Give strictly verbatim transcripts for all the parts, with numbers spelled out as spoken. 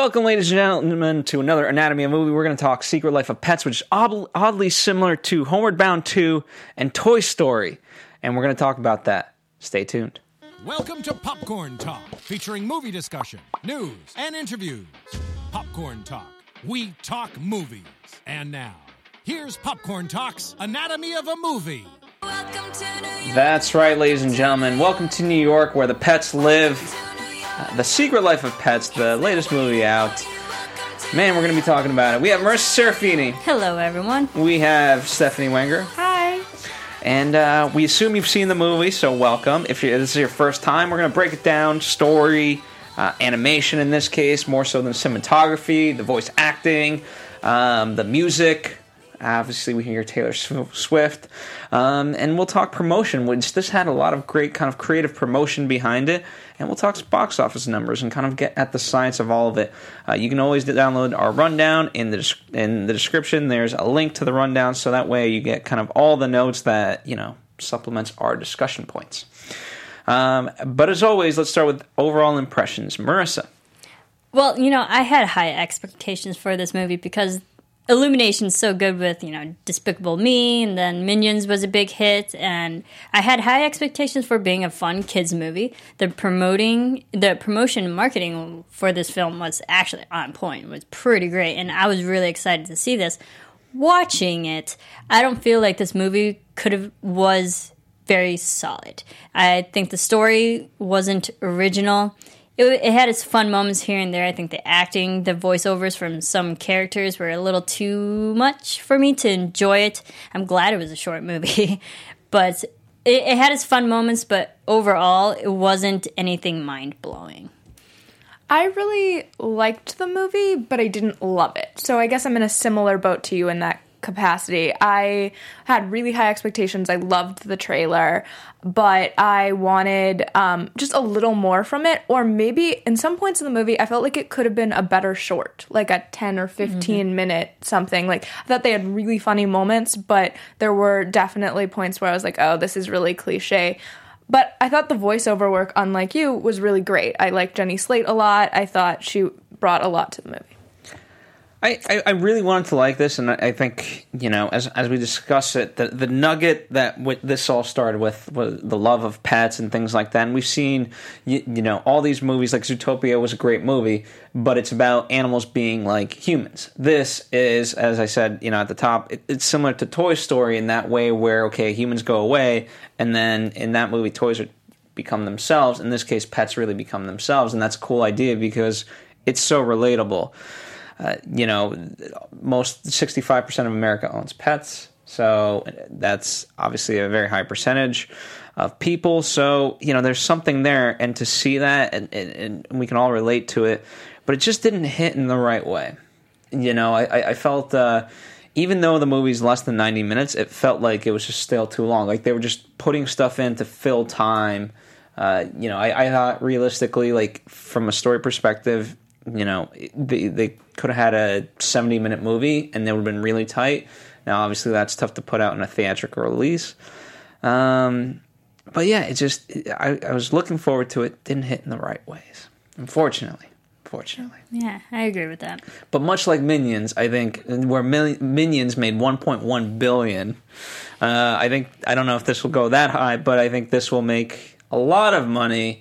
Welcome, ladies and gentlemen, to another Anatomy of a Movie. We're going to talk Secret Life of Pets, which is odd- oddly similar to Homeward Bound two and Toy Story. And we're going to talk about that. Stay tuned. Welcome to Popcorn Talk, featuring movie discussion, news, and interviews. Popcorn Talk. We talk movies. And now, here's Popcorn Talk's Anatomy of a Movie. That's right, ladies and gentlemen. Welcome to New York, where the pets live. Uh, the Secret Life of Pets, the latest movie out. Man, we're going to be talking about it. We have Marissa Serafini. Hello, everyone. We have Stephanie Wenger. Hi. And uh, we assume you've seen the movie, so welcome. If this is your first time, we're going to break it down. Story, uh, animation in this case, more so than cinematography, the voice acting, um, the music. Obviously, we hear Taylor Swift. Um, and we'll talk promotion, which this had a lot of great kind of creative promotion behind it. And we'll talk box office numbers and kind of get at the science of all of it. Uh, you can always download our rundown. In the in the description, there's a link to the rundown, so that way you get kind of all the notes that, you know, supplements our discussion points. Um, but as always, let's start with overall impressions. Marissa. Well, you know, I had high expectations for this movie because Illumination's so good with, you know, Despicable Me, and then Minions was a big hit, and I had high expectations for being a fun kids movie. The promoting, the promotion and marketing for this film was actually on point. It was pretty great, and I was really excited to see this. Watching it, I don't feel like this movie could have was very solid. I think the story wasn't original. It, it had its fun moments here and there. I think the acting, the voiceovers from some characters were a little too much for me to enjoy it. I'm glad it was a short movie. But it, it had its fun moments, but overall, it wasn't anything mind-blowing. I really liked the movie, but I didn't love it. So I guess I'm in a similar boat to you in that capacity. I had really high expectations. I loved the trailer, but I wanted um, just a little more from it. Or maybe in some points in the movie, I felt like it could have been a better short, like a ten or fifteen mm-hmm. minute something. Like, I thought they had really funny moments, but there were definitely points where I was like, oh, this is really cliche. But I thought the voiceover work, unlike you, was really great. I liked Jenny Slate a lot. I thought she brought a lot to the movie. I, I, I really wanted to like this, and I think, you know, as as we discuss it, the, the nugget that w- this all started with was the love of pets and things like that. And we've seen, you, you know, all these movies, like Zootopia was a great movie, but it's about animals being like humans. This is, as I said, you know, at the top, it, it's similar to Toy Story in that way where, okay, humans go away, and then in that movie, toys are, become themselves. In this case, pets really become themselves, and that's a cool idea because it's so relatable. Uh, you know, most sixty-five percent of America owns pets, so that's obviously a very high percentage of people. So, you know, there's something there, and to see that, and, and, and we can all relate to it, but it just didn't hit in the right way. You know, I, I felt, uh, even though the movie's less than ninety minutes, it felt like it was just still too long. Like they were just putting stuff in to fill time. Uh, you know, I, I thought realistically, like from a story perspective, you know, they, they could have had a seventy-minute movie, and they would have been really tight. Now, obviously, that's tough to put out in a theatrical release. Um, but yeah, it just, I, I was looking forward to it. Didn't hit in the right ways, unfortunately. Unfortunately. Yeah, I agree with that. But much like Minions, I think, where Minions made one point one billion dollars, uh, I think, I don't know if this will go that high, but I think this will make a lot of money.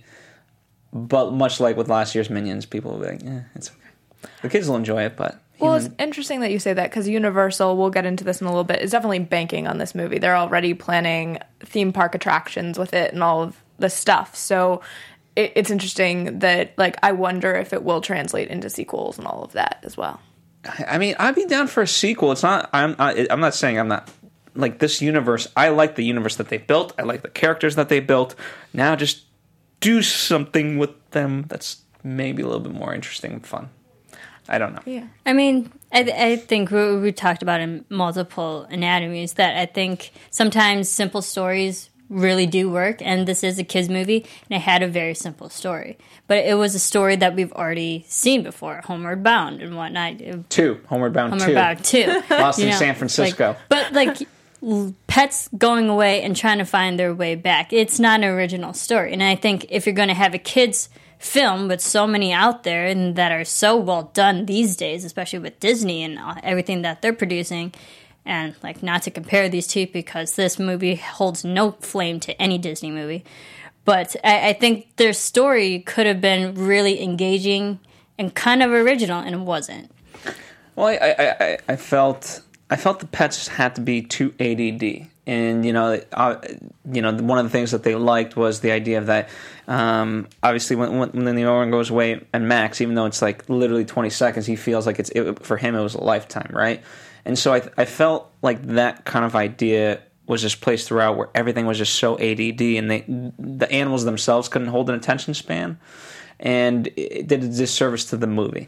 But much like with last year's Minions, people will be like, eh, it's okay. The kids will enjoy it, but... Well, it's interesting that you say that, because Universal, we'll get into this in a little bit, is definitely banking on this movie. They're already planning theme park attractions with it and all of the stuff. So it, it's interesting that, like, I wonder if it will translate into sequels and all of that as well. I mean, I'd be down for a sequel. It's not... I'm, I, I'm not saying I'm not... Like, this universe, I like the universe that they built. I like the characters that they built. Now just... do something with them that's maybe a little bit more interesting and fun. I don't know. Yeah. I mean, I, th- I think we, we talked about in multiple anatomies that I think sometimes simple stories really do work, and this is a kids movie, and it had a very simple story. But it was a story that we've already seen before, Homeward Bound and whatnot. Two. Homeward Bound Homeward two. Bound two. Lost in know, San Francisco. Like, but, like... pets going away and trying to find their way back. It's not an original story. And I think if you're going to have a kids film with so many out there and that are so well done these days, especially with Disney and uh, everything that they're producing. And like, not to compare these two because this movie holds no flame to any Disney movie, but I, I think their story could have been really engaging and kind of original, and it wasn't. Well, I I, I, I felt I felt the pets had to be too A D D. And, you know, uh, you know, one of the things that they liked was the idea of that, um, obviously, when, when the Owen goes away, and Max, even though it's like literally twenty seconds, he feels like it's, it, for him, it was a lifetime, right? And so I, I felt like that kind of idea was just placed throughout where everything was just so A D D, and they, the animals themselves couldn't hold an attention span, and it did a disservice to the movie.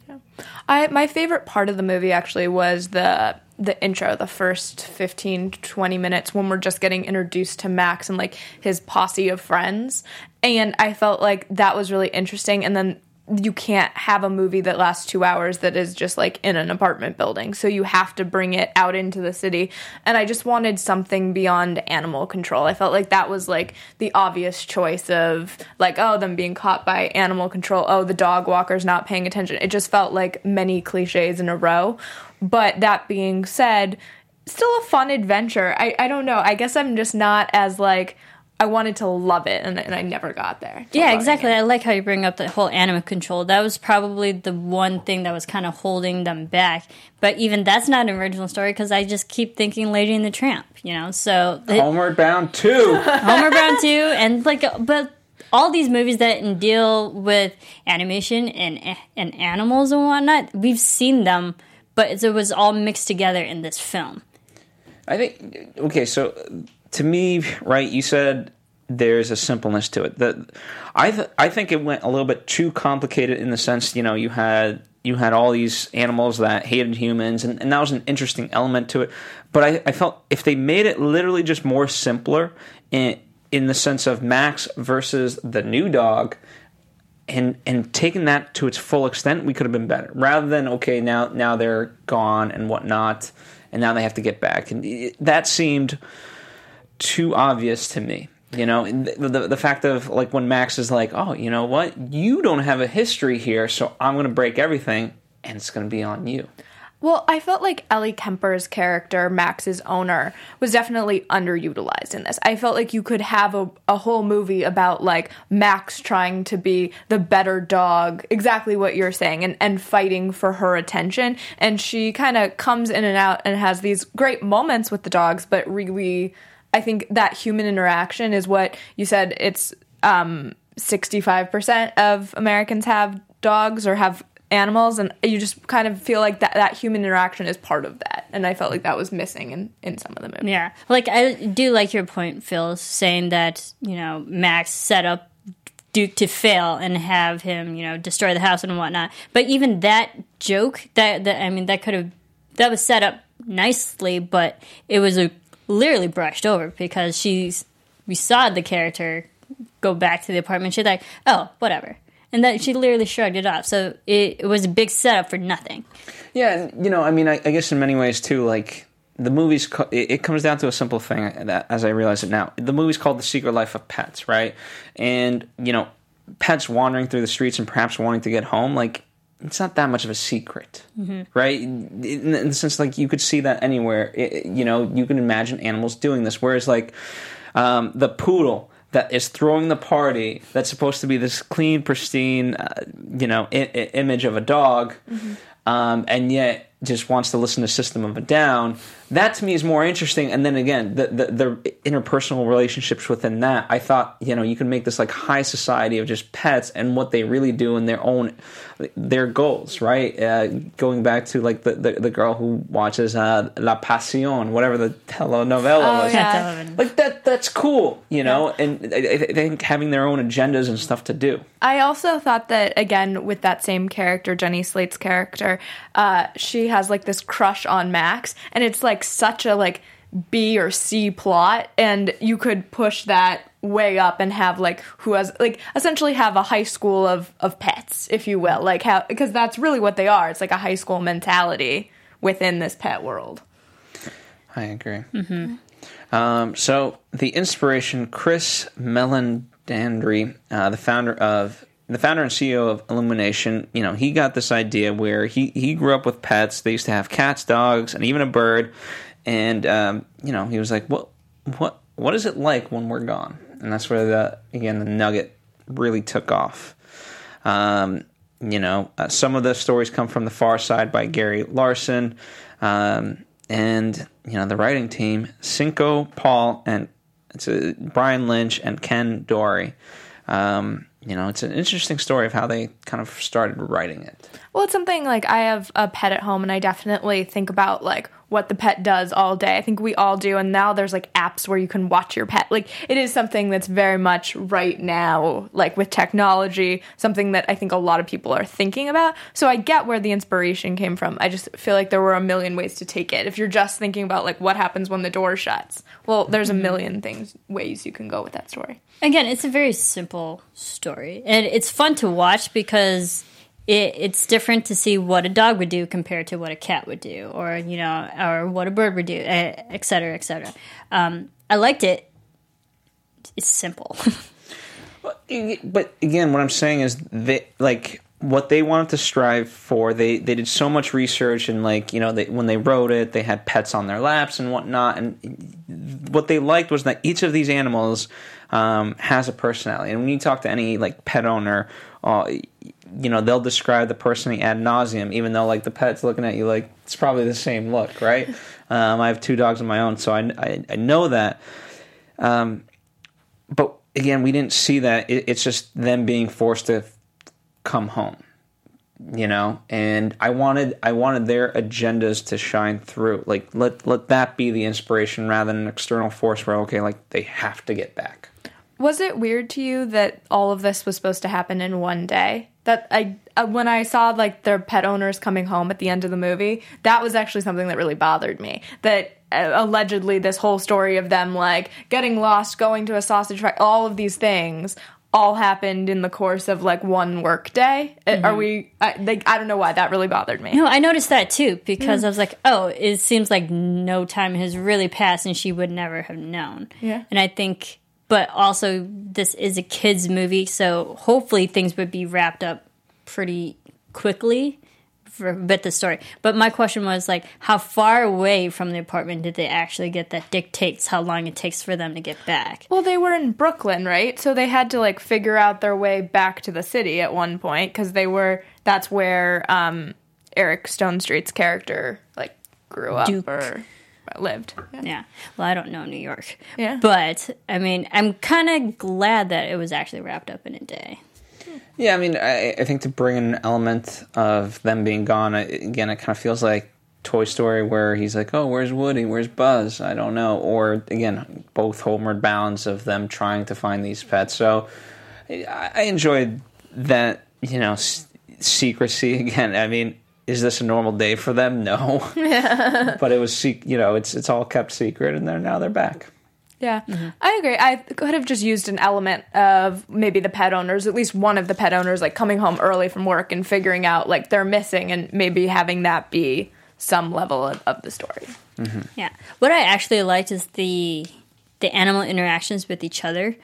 I my favorite part of the movie actually was the the intro, the first fifteen to twenty minutes when we're just getting introduced to Max and like his posse of friends. And I felt like that was really interesting. And then you can't have a movie that lasts two hours that is just like in an apartment building. So you have to bring it out into the city. And I just wanted something beyond animal control. I felt like that was like the obvious choice of like, oh, them being caught by animal control. Oh, the dog walker's not paying attention. It just felt like many cliches in a row. But that being said, still a fun adventure. I, I don't know. I guess I'm just not as like, I wanted to love it, and, and I never got there. Yeah, exactly. It. I like how you bring up the whole animal control. That was probably the one thing that was kind of holding them back. But even that's not an original story because I just keep thinking Lady and the Tramp, you know? So it, Homeward Bound two. Homeward Bound two, and like, but all these movies that deal with animation and and animals and whatnot, we've seen them, but it was all mixed together in this film. I think, okay, so to me, right, you said there's a simpleness to it. That I th- I think it went a little bit too complicated in the sense, you know, you had you had all these animals that hated humans, and, and that was an interesting element to it. But I, I felt if they made it literally just more simpler in, in the sense of Max versus the new dog, and and taking that to its full extent, we could have been better. Rather than, okay, now now they're gone and whatnot, and now they have to get back. And it, that seemed too obvious to me, you know. The, the the fact of like when Max is like, oh, you know what, you don't have a history here, so I'm going to break everything, and it's going to be on you. Well, I felt like Ellie Kemper's character, Max's owner, was definitely underutilized in this. I felt like you could have a, a whole movie about, like, Max trying to be the better dog, exactly what you're saying, and, and fighting for her attention. And she kind of comes in and out and has these great moments with the dogs, but really, I think that human interaction is what you said. It's um, sixty-five percent of Americans have dogs or have animals, and you just kind of feel like that, that human interaction is part of that, and I felt like that was missing in, in some of the movies. Yeah, like I do like your point, Phil, saying that, you know, Max set up Duke to fail and have him, you know, destroy the house and whatnot. But even that joke, that, that I mean, that could have, that was set up nicely, but it was a, literally brushed over because she's, we saw the character go back to the apartment. She's like, oh, whatever. And that she literally shrugged it off. So it, it was a big setup for nothing. Yeah, and, you know, I mean, I, I guess in many ways, too, like, the movie's, co- it, it comes down to a simple thing, that, as I realize it now. The movie's called The Secret Life of Pets, right? And, you know, pets wandering through the streets and perhaps wanting to get home, like, it's not that much of a secret, mm-hmm. right? In, in the sense, like, you could see that anywhere. It, you know, you can imagine animals doing this. Whereas, like, um, the poodle that is throwing the party, that's supposed to be this clean, pristine, uh, you know, I- I- image of a dog, mm-hmm. um, and yet just wants to listen to System of a Down. That to me is more interesting. And then again, the, the the interpersonal relationships within that. I thought, you know, you can make this like high society of just pets and what they really do in their own, their goals, right? Uh, going back to like the, the, the girl who watches uh, La Pasión, whatever the telenovela oh, was. Yeah. Like that, that's cool, you know, yeah. And I, I think having their own agendas and stuff to do. I also thought that, again, with that same character, Jenny Slate's character, uh, she has like this crush on Max, and it's like such a like B or C plot, and you could push that way up and have like who has like essentially have a high school of of pets, if you will, like how, because that's really what they are. It's like a high school mentality within this pet world. I agree. Mm-hmm. Um, so the inspiration, Chris Meledandri, uh, the founder of the founder and C E O of Illumination, you know, he got this idea where he, he grew up with pets. They used to have cats, dogs, and even a bird. And, um, you know, he was like, what, what, what is it like when we're gone? And that's where, the again, the nugget really took off. Um, you know, uh, some of the stories come from The Far Side by Gary Larson. Um, and, you know, the writing team, Cinco, Paul, and it's a, Brian Lynch and Ken Dory. Um, you know, it's an interesting story of how they kind of started writing it. Well, it's something like I have a pet at home and I definitely think about like what the pet does all day. I think we all do. And now there's like apps where you can watch your pet. Like it is something that's very much right now, like with technology, something that I think a lot of people are thinking about. So I get where the inspiration came from. I just feel like there were a million ways to take it. If you're just thinking about like what happens when the door shuts, well, there's a million things, ways you can go with that story. Again, it's a very simple story. And it's fun to watch because It, it's different to see what a dog would do compared to what a cat would do, or you know, or what a bird would do, et cetera, et cetera. Um, I liked it. It's simple. But again, what I'm saying is that like what they wanted to strive for, they, they did so much research and like you know, they, when they wrote it, they had pets on their laps and whatnot. And what they liked was that each of these animals um, has a personality. And when you talk to any like pet owner, uh, you know, they'll describe the person ad nauseum, even though like the pet's looking at you like it's probably the same look, right? um, I have two dogs of my own, so I, I, I know that. Um, but again, we didn't see that. It, it's just them being forced to come home, you know. And I wanted I wanted their agendas to shine through. Like let let that be the inspiration rather than an external force where okay, like they have to get back. Was it weird to you that all of this was supposed to happen in one day? That I uh, when I saw like their pet owners coming home at the end of the movie, that was actually something that really bothered me. That uh, allegedly this whole story of them like getting lost, going to a sausage factory, all of these things all happened in the course of like one work day. Mm-hmm. Are we? I, like, I don't know why that really bothered me. No, I noticed that too because mm. I was like, oh, it seems like no time has really passed, and she would never have known. Yeah, and I think. But also, this is a kids' movie, so hopefully things would be wrapped up pretty quickly for a bit the story. But my question was, like, how far away from the apartment did they actually get that dictates how long it takes for them to get back? Well, they were in Brooklyn, right? So they had to, like, figure out their way back to the city at one point, because they were, that's where um, Eric Stonestreet's character, like, grew up Duke. or... lived. Yeah. yeah. Well, I don't know New York. Yeah. But, I mean, I'm kind of glad that it was actually wrapped up in a day. Yeah, I mean, I, I think to bring an element of them being gone, I, again, it kind of feels like Toy Story where he's like, oh, where's Woody? Where's Buzz? I don't know. Or, again, both Homeward Bounds of them trying to find these pets. So I, I enjoyed that, you know, s- secrecy. Again, I mean, is this a normal day for them? No. But it was, you know, it's it's all kept secret, and they're now they're back. Yeah, mm-hmm. I agree. I could have just used an element of maybe the pet owners, at least one of the pet owners, like coming home early from work and figuring out like they're missing, and maybe having that be some level of, of the story. Mm-hmm. Yeah. What I actually liked is the the animal interactions with each other.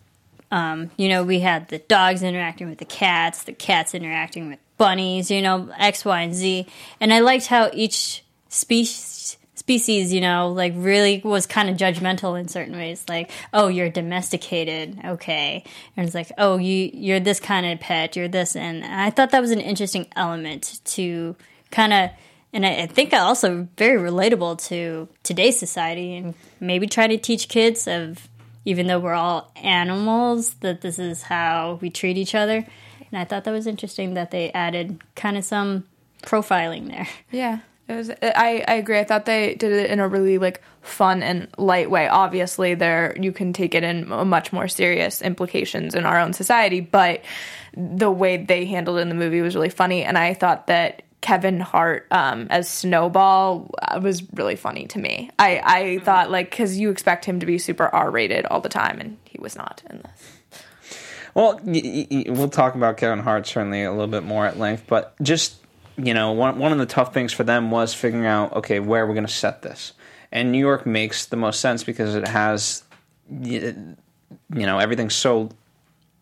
Um, you know, we had the dogs interacting with the cats, the cats interacting with bunnies, you know, X, Y, and Z. And I liked how each species, species, you know, like really was kind of judgmental in certain ways. Like, oh, you're domesticated, okay. And it's like, oh, you, you're this kind of pet, you're this. And I thought that was an interesting element to kind of, and I, I think also very relatable to today's society, and maybe try to teach kids of, even though we're all animals, that this is how we treat each other. And I thought that was interesting that they added kind of some profiling there. Yeah, it was. I, I agree. I thought they did it in a really like fun and light way. Obviously, there you can take it in much more serious implications in our own society, but the way they handled it in the movie was really funny. And I thought that Kevin Hart um, as Snowball was really funny to me. I, I mm-hmm. thought, like, because you expect him to be super R-rated all the time, and he was not in this. Well, y- y- we'll talk about Kevin Hart certainly a little bit more at length, but just, you know, one, one of the tough things for them was figuring out, okay, where are we going to set this? And New York makes the most sense because it has, you know, everything's so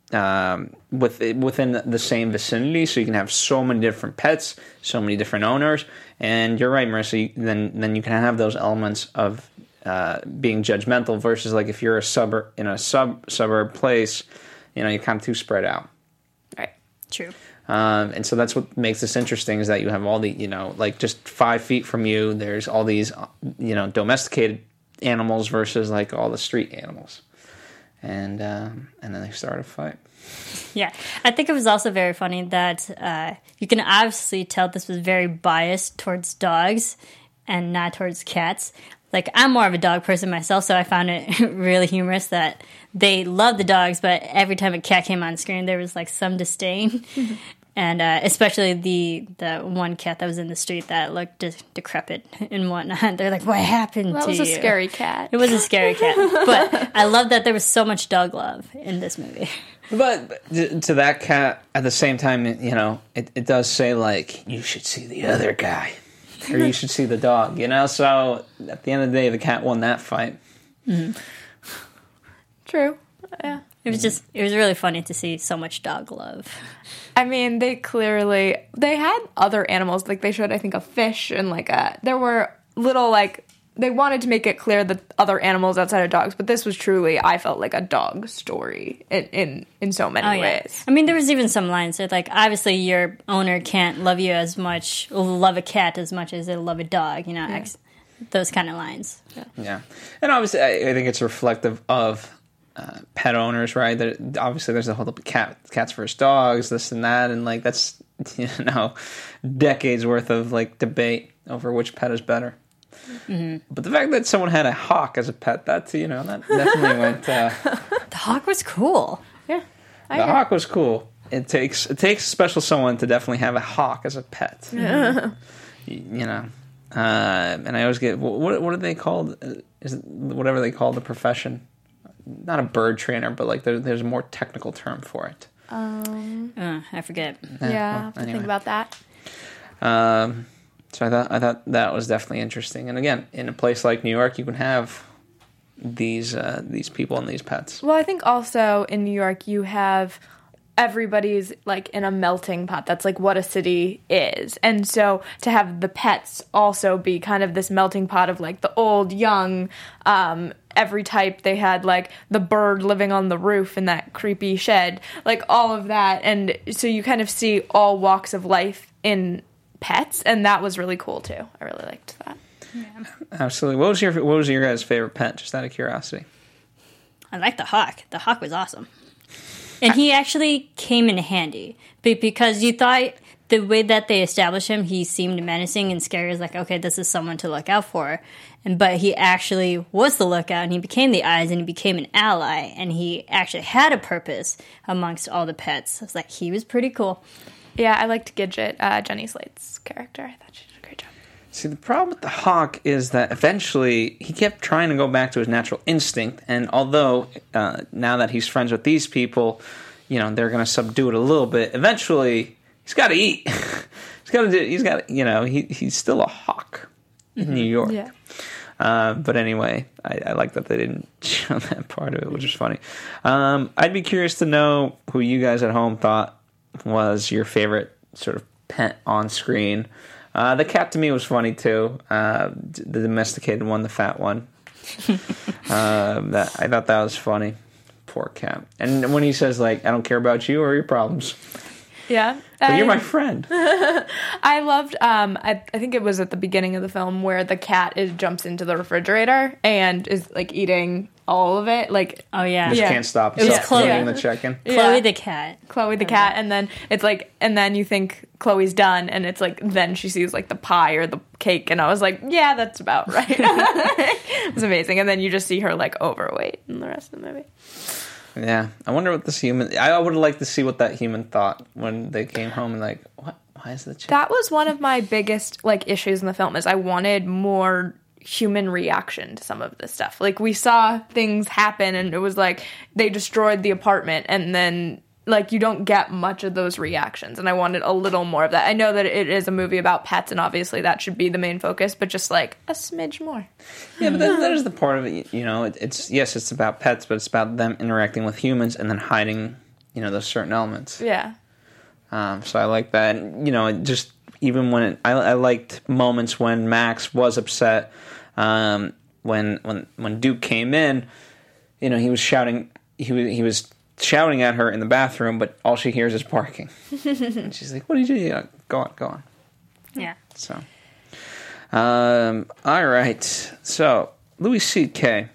um, with within the same vicinity, so you can have so many different pets, so many different owners. And you're right, Marissa. You, then then you can have those elements of uh, being judgmental versus like if you're a suburb in a sub suburb place, you know, you're kind of too spread out. Right. True. Um, and so that's what makes this interesting is that you have all the, you know, like just five feet from you, there's all these, you know, domesticated animals versus like all the street animals. And um, and then they start a fight. Yeah, I think it was also very funny that uh, you can obviously tell this was very biased towards dogs and not towards cats. Like, I'm more of a dog person myself, so I found it really humorous that they love the dogs, but every time a cat came on screen, there was, like, some disdain. Mm-hmm. And uh, especially the the one cat that was in the street that looked de- decrepit and whatnot. They're like, what happened well, to you? That was a scary cat. It was a scary cat. But I love that there was so much dog love in this movie. But to that cat, at the same time, you know, it, it does say, like, you should see the other guy. Or you should see the dog, you know? So at the end of the day, the cat won that fight. Mm-hmm. True. Yeah. It was just, it was really funny to see so much dog love. I mean, they clearly, they had other animals. Like, they showed, I think, a fish and, like, a, there were little, like, they wanted to make it clear that other animals outside of dogs, but this was truly, I felt like a dog story in in, in so many oh, yeah. ways. I mean, there was even some lines that, like, obviously your owner can't love you as much, love a cat as much as they'll love a dog, you know, yeah. ex- those kind of lines. Yeah. yeah. And obviously, I, I think it's reflective of uh, pet owners, right? That obviously, there's a whole cat, cats versus dogs, this and that, and, like, that's, you know, decades worth of, like, debate over which pet is better. Mm-hmm. But the fact that someone had a hawk as a pet, that, you know, that definitely went... Uh, the hawk was cool. Yeah. I the agree. Hawk was cool. It takes it takes a special someone to definitely have a hawk as a pet. Yeah. You, you know. Uh, and I always get... What what are they called? Is it whatever they call the profession? Not a bird trainer, but like there, there's a more technical term for it. Um, uh, I forget. Yeah, yeah well, I have to anyway. think about that. Um... So I thought I thought that was definitely interesting. And again, in a place like New York, you can have these uh, these people and these pets. Well, I think also in New York, you have everybody's like in a melting pot. That's like what a city is. And so to have the pets also be kind of this melting pot of like the old, young, um, every type. They had like the bird living on the roof in that creepy shed, like all of that. And so you kind of see all walks of life in pets, and that was really cool too. I really liked that. Yeah. Absolutely. What was your What was your guys' favorite pet? Just out of curiosity. I liked the hawk. The hawk was awesome, and he actually came in handy because you thought the way that they established him, he seemed menacing and scary. It was like, okay, this is someone to look out for, and but he actually was the lookout, and he became the eyes, and he became an ally, and he actually had a purpose amongst all the pets. I was like, he was pretty cool. Yeah, I liked Gidget, uh, Jenny Slate's character. I thought she did a great job. See, the problem with the hawk is that eventually he kept trying to go back to his natural instinct, and although uh, now that he's friends with these people, you know, they're going to subdue it a little bit, eventually he's got to eat. he's got to do, he's got you know, he he's still a hawk in mm-hmm. New York. Yeah. Uh, but anyway, I, I like that they didn't show that part of it, which is funny. Um, I'd be curious to know who you guys at home thought was your favorite sort of pet on screen. Uh, the cat to me was funny too. Uh, the domesticated one, the fat one. uh, that I thought that was funny. Poor cat. And when he says like, "I don't care about you or your problems." Yeah, but I, you're my friend. I loved. Um, I, I think it was at the beginning of the film where the cat is jumps into the refrigerator and is like eating all of it. Like, oh yeah, just yeah. can't stop. It was Chloe. Eating the chicken. Chloe yeah. the cat. Chloe the cat, and then it's like, and then you think Chloe's done, and it's like, then she sees like the pie or the cake, and I was like, yeah, that's about right. It was amazing, and then you just see her like overweight in the rest of the movie. Yeah, I wonder what this human. I would have liked to see what that human thought when they came home and like, what? Why is the chicken? That was one of my biggest like issues in the film. Is I wanted more human reaction to some of this stuff. Like we saw things happen, and it was like they destroyed the apartment, and then like you don't get much of those reactions. And I wanted a little more of that. I know that it is a movie about pets, and obviously that should be the main focus, but just like a smidge more. Yeah, but that, that is the part of it. You know, it, it's yes, it's about pets, but it's about them interacting with humans and then hiding you know, those certain elements. Yeah. Um, so I like that. And, you know, it just even when it, I, I liked moments when Max was upset, um, when when when Duke came in, you know, he was shouting, he was he was shouting at her in the bathroom, but all she hears is barking. And she's like, "What did you do? Yeah, go on, go on." Yeah. So, um, all right. So Louis C K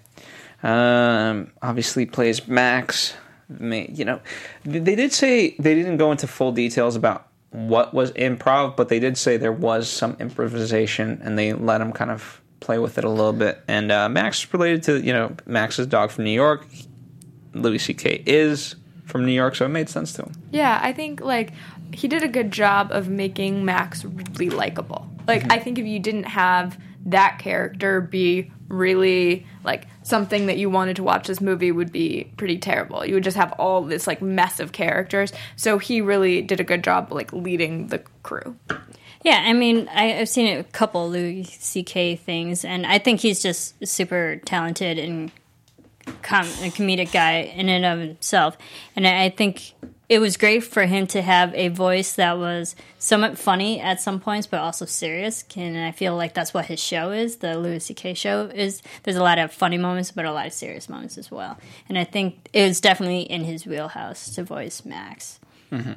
um, obviously plays Max. You know, they did say they didn't go into full details about what was improv, but they did say there was some improvisation, and they let him kind of play with it a little bit. And uh, Max is related to, you know, Max's dog from New York. Louis C K is from New York, so it made sense to him. Yeah, I think, like, he did a good job of making Max really likable. Like, mm-hmm. I think if you didn't have that character be really, like, something that you wanted to watch this movie would be pretty terrible. You would just have all this, like, mess of characters. So he really did a good job, like, leading the crew. Yeah, I mean, I, I've seen a couple Louis C K things, and I think he's just super talented and com- a comedic guy in and of himself. And I think it was great for him to have a voice that was somewhat funny at some points, but also serious. And I feel like that's what his show is. The Louis C K show is. There's a lot of funny moments, but a lot of serious moments as well. And I think it was definitely in his wheelhouse to voice Max. Mm-hmm.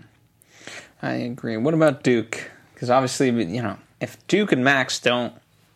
I agree. What about Duke? Because obviously, you know, if Duke and Max don't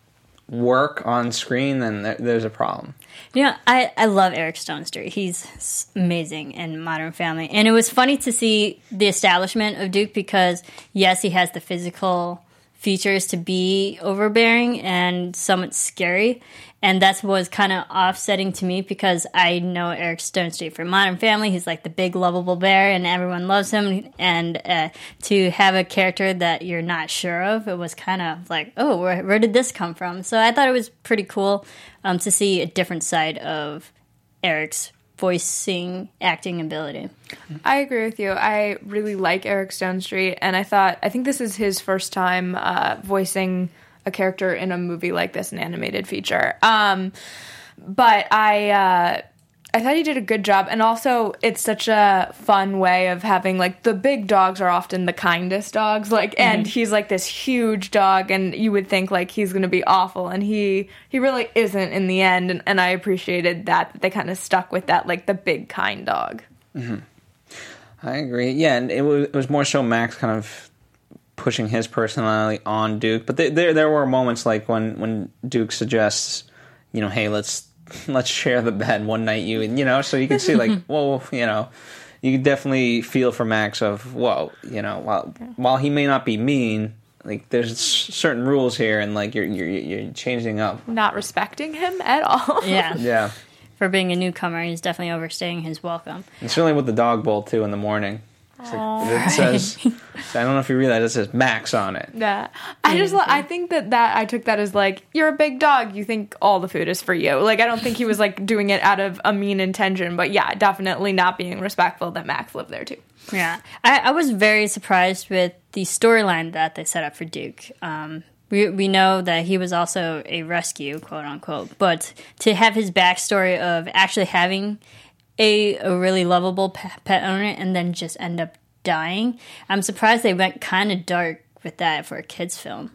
work on screen, then there, there's a problem. You know, I, I love Eric Stonestreet. He's amazing in Modern Family. And it was funny to see the establishment of Duke because, yes, he has the physical features to be overbearing and somewhat scary. And that was kind of offsetting to me because I know Eric Stonestreet from Modern Family. He's like the big, lovable bear, and everyone loves him. And uh, to have a character that you're not sure of, it was kind of like, oh, where, where did this come from? So I thought it was pretty cool um, to see a different side of Eric's voicing, acting ability. I agree with you. I really like Eric Stonestreet, and I thought, I think this is his first time uh, voicing a character in a movie like this, an animated feature. Um, but I, uh, I thought he did a good job, and also it's such a fun way of having, like, the big dogs are often the kindest dogs, like, mm-hmm. and he's like this huge dog, and you would think like he's going to be awful, and he he really isn't in the end, and, and I appreciated that, that they kind of stuck with that, like, the big kind dog. Mm-hmm. I agree. Yeah, and it was, it was more so Max kind of pushing his personality on Duke, but there there, there were moments like when, when Duke suggests, you know, hey, let's let's share the bed one night, you and you know, so you can see like, whoa, you know, you can definitely feel for Max of whoa, you know, while while he may not be mean, like there's certain rules here, and like you're you're you're changing up, not respecting him at all. Yeah, yeah. For being a newcomer, he's definitely overstaying his welcome. And certainly with the dog bowl too in the morning. Like, it says, I don't know if you realize it says Max on it. Yeah, I just I think that that I took that as like, you're a big dog, you think all the food is for you. Like, I don't think he was like doing it out of a mean intention, but yeah, definitely not being respectful that Max lived there too. Yeah, I, I was very surprised with the storyline that they set up for Duke. Um, we we know that he was also a rescue, quote unquote, but to have his backstory of actually having A, a really lovable pet, pet owner and then just end up dying. I'm surprised they went kind of dark with that for a kid's film.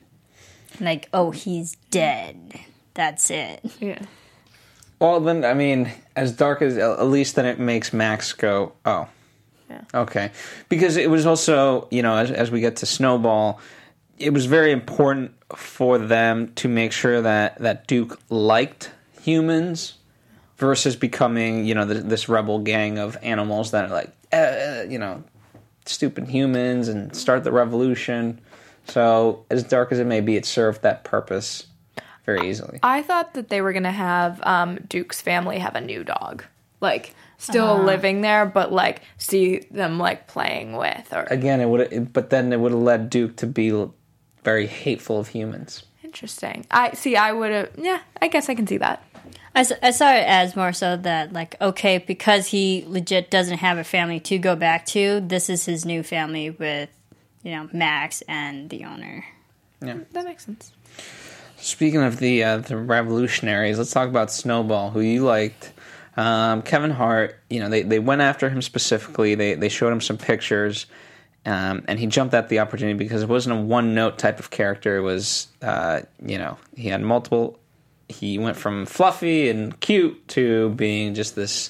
Like, oh, he's dead. That's it. Yeah. Well, then, I mean, as dark as, at least then it makes Max go, oh. Yeah. Okay. Because it was also, you know, as, as we get to Snowball, it was very important for them to make sure that, that Duke liked humans versus becoming, you know, this, this rebel gang of animals that are like, uh, you know, stupid humans and start the revolution. So, as dark as it may be, it served that purpose very easily. I thought that they were going to have um, Duke's family have a new dog. Like, still uh. living there, but, like, see them, like, playing with. Or Again, it would, but then it would have led Duke to be very hateful of humans. Interesting. I see, I would have, yeah, I guess I can see that. I, I saw it as more so that, like, okay, because he legit doesn't have a family to go back to, this is his new family with, you know, Max and the owner. Yeah, that makes sense. Speaking of the uh, the revolutionaries, let's talk about Snowball, who you liked. Um, Kevin Hart, you know, they, they went after him specifically. They they showed him some pictures, um, and he jumped at the opportunity because it wasn't a one note type of character. It was, uh, you know, he had multiple. He went from fluffy and cute to being just this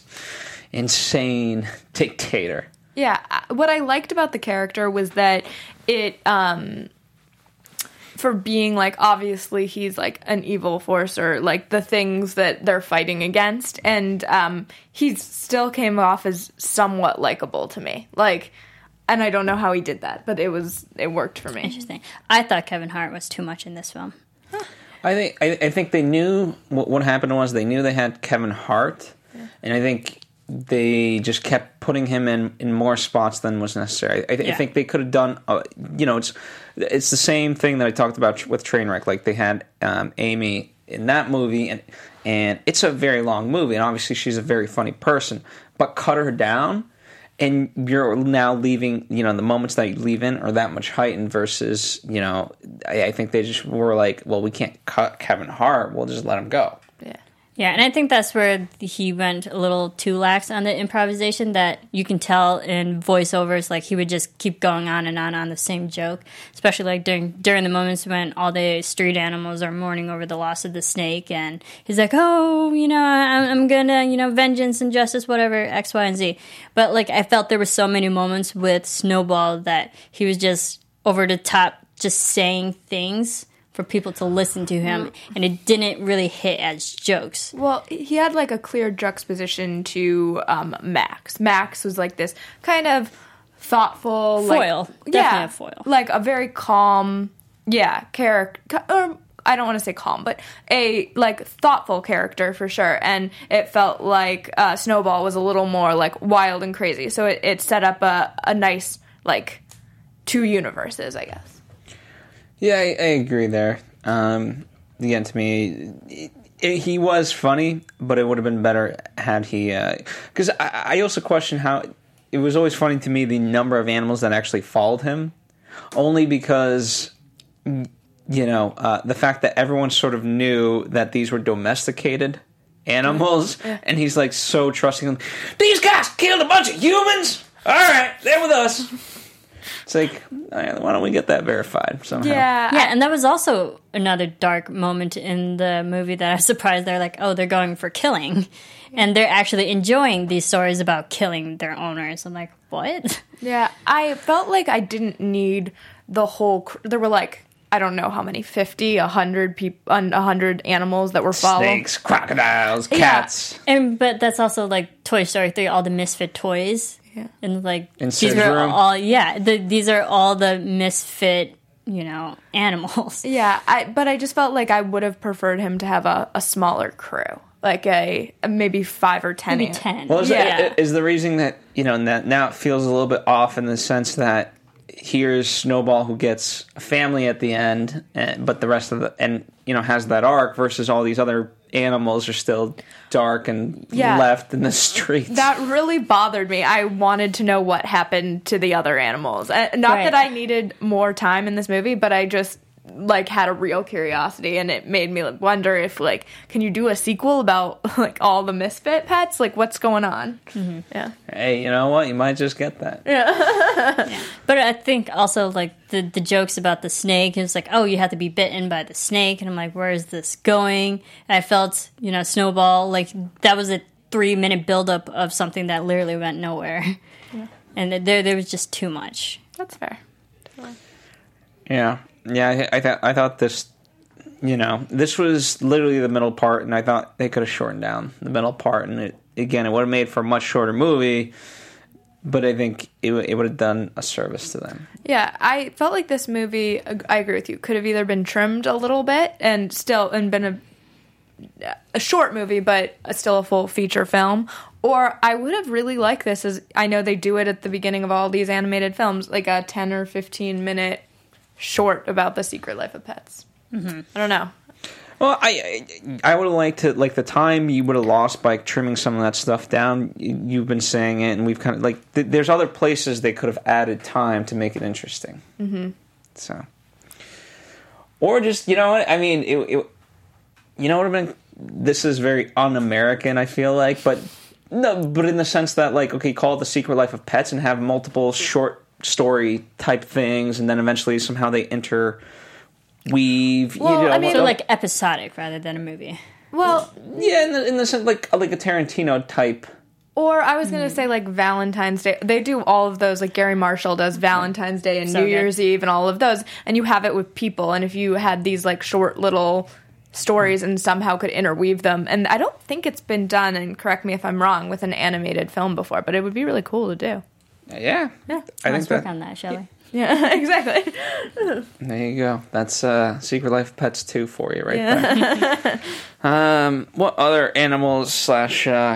insane dictator. Yeah, what I liked about the character was that it, um, for being, like, obviously he's, like, an evil force or, like, the things that they're fighting against, and um, he still came off as somewhat likable to me. Like, and I don't know how he did that, but it was, it worked for me. Interesting. I thought Kevin Hart was too much in this film. Huh. I think I, I think they knew what, what happened was they knew they had Kevin Hart, yeah. and I think they just kept putting him in, in more spots than was necessary. I, th- yeah. I think they could have done, uh, you know, it's it's the same thing that I talked about with Trainwreck. Like they had um, Amy in that movie, and and it's a very long movie, and obviously she's a very funny person, but cut her down, and you're now leaving, you know, the moments that you leave in are that much heightened versus, you know, I, I think they just were like, well, we can't cut Kevin Hart, we'll just let him go. Yeah. Yeah, and I think that's where he went a little too lax on the improvisation, that you can tell in voiceovers, like he would just keep going on and on on the same joke, especially like during during the moments when all the street animals are mourning over the loss of the snake, and he's like, oh, you know, I'm, I'm gonna, you know, vengeance and justice, whatever, X, Y, and Z. But like I felt there were so many moments with Snowball that he was just over the top, just saying things for people to listen to him, and it didn't really hit as jokes. Well, he had like a clear juxtaposition to um, Max. Max was like this kind of thoughtful, foil, like, definitely yeah, a foil, like a very calm, yeah, character. Or I don't want to say calm, but a like thoughtful character for sure. And it felt like uh, Snowball was a little more like wild and crazy. So it, it set up a, a nice like two universes, I guess. Yeah, I, I agree there. Um, again, to me, it, it, he was funny, but it would have been better had he... Because uh, I, I also question how... It was always funny to me the number of animals that actually followed him, only because, you know, uh, the fact that everyone sort of knew that these were domesticated animals, yeah. and he's like so trusting them. These guys killed a bunch of humans? All right, they're with us. It's like, why don't we get that verified somehow? Yeah. Yeah, and that was also another dark moment in the movie that I was surprised. They're like, oh, they're going for killing. And they're actually enjoying these stories about killing their owners. I'm like, what? Yeah, I felt like I didn't need the whole... Cr- there were like, I don't know how many, fifty, one hundred people, one hundred animals that were followed. Snakes, crocodiles, cats. Yeah. And But that's also like Toy Story three, all the misfit toys. Yeah. And like in these are all yeah, the, these are all the misfit, you know, animals. Yeah, I but I just felt like I would have preferred him to have a, a smaller crew, like a, a maybe five or ten. Maybe ten. Well, is, yeah. that, is the reason that, you know, that now it feels a little bit off in the sense that here's Snowball who gets a family at the end, and, but the rest of the and you know has that arc versus all these other animals are still dark and yeah. left in the streets. That really bothered me. I wanted to know what happened to the other animals. Uh, not right. that I needed more time in this movie, but I just like had a real curiosity, and it made me wonder if like, can you do a sequel about like all the misfit pets? Like, what's going on? Mm-hmm. Yeah. Hey, you know what? You might just get that. Yeah. yeah. But I think also like the the jokes about the snake. It's like, oh, you have to be bitten by the snake, and I'm like, where is this going? And I felt, you know, Snowball, like that was a three minute buildup of something that literally went nowhere, yeah. and there there was just too much. That's fair. Yeah. Yeah, I, I thought I thought this, you know, this was literally the middle part, and I thought they could have shortened down the middle part, and it, again, it would have made for a much shorter movie, but I think it, it would have done a service to them. Yeah, I felt like this movie, I agree with you, could have either been trimmed a little bit and still and been a a short movie, but still a full feature film, or I would have really liked this, as I know they do it at the beginning of all these animated films, like a ten or fifteen minute short about the secret life of pets. Mm-hmm. I don't know. Well, I I would have liked to, like, the time you would have lost by trimming some of that stuff down. You've been saying it, and we've kind of, like, th- there's other places they could have added time to make it interesting. Mm-hmm. So. Or just, you know what, I mean, it, it you know what would have been this is very un-American, I feel like, but no, but in the sense that, like, okay, call it The Secret Life of Pets and have multiple short story type things, and then eventually somehow they interweave. Well, you know, I mean, So like episodic rather than a movie. Well, yeah, in the, in the sense, like, like a Tarantino type. or I was going to say, like, Valentine's Day. They do all of those, like, Gary Marshall does Valentine's Day and So New good. Year's Eve and all of those. And you have it with people. And if you had these, like, short little stories and somehow could interweave them. And I don't think it's been done, and correct me if I'm wrong, with an animated film before. But it would be really cool to do. Yeah. Yeah. I Let's think work that. on that, shall we? Yeah, exactly. There you go. That's uh, Secret Life of Pets two for you right there. um, what other animals slash uh,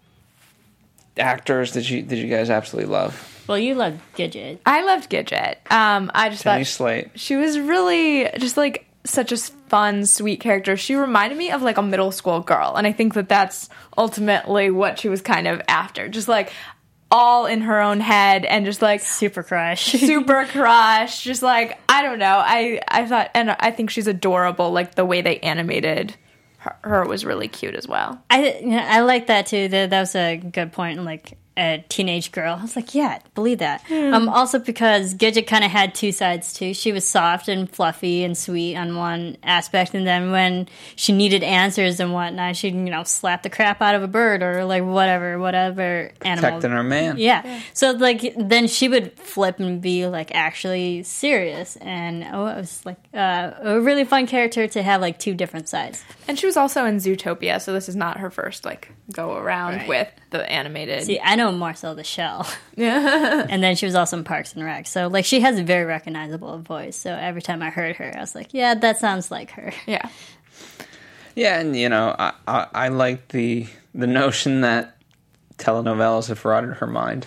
actors did you did you guys absolutely love? Well, you love Gidget. I loved Gidget. Um, I just Jenny thought Slate. she was really just like such a fun, sweet character. She reminded me of like a middle school girl, and I think that that's ultimately what she was kind of after. Just like all in her own head, and just like Super crush. super crush. Just like I don't know. I I thought, and I think she's adorable. Like the way they animated her, her was really cute as well. I you know, I like that too. That that was a good point. Like a teenage girl, I was like, yeah, believe that. Um, also because Gidget kind of had two sides too. She was soft and fluffy and sweet on one aspect, and then when she needed answers and whatnot, she'd you know slap the crap out of a bird or like whatever, whatever animal. Protecting our man. Yeah. So like then she would flip and be like actually serious, and oh, it was like uh, a really fun character to have like two different sides. And she was also in Zootopia, so this is not her first like go around Right. with the animated. See, I know Marcel the Shell. Yeah. And then she was also in Parks and Rec. So, like, she has a very recognizable voice. So every time I heard her, I was like, yeah, that sounds like her. Yeah. Yeah, and you know, I, I, I like the the notion that telenovelas have rotted her mind.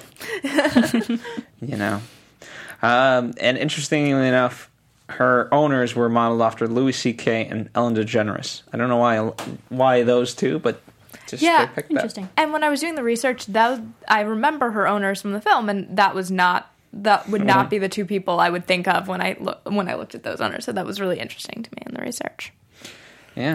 You know, um, and interestingly enough, her owners were modeled after Louis C K and Ellen DeGeneres. I don't know why why those two, but just Yeah, they picked Interesting. And when I was doing the research, that was, I remember her owners from the film, and that was not that would not be the two people I would think of when I look when I looked at those owners. So that was really interesting to me in the research. that. Yeah,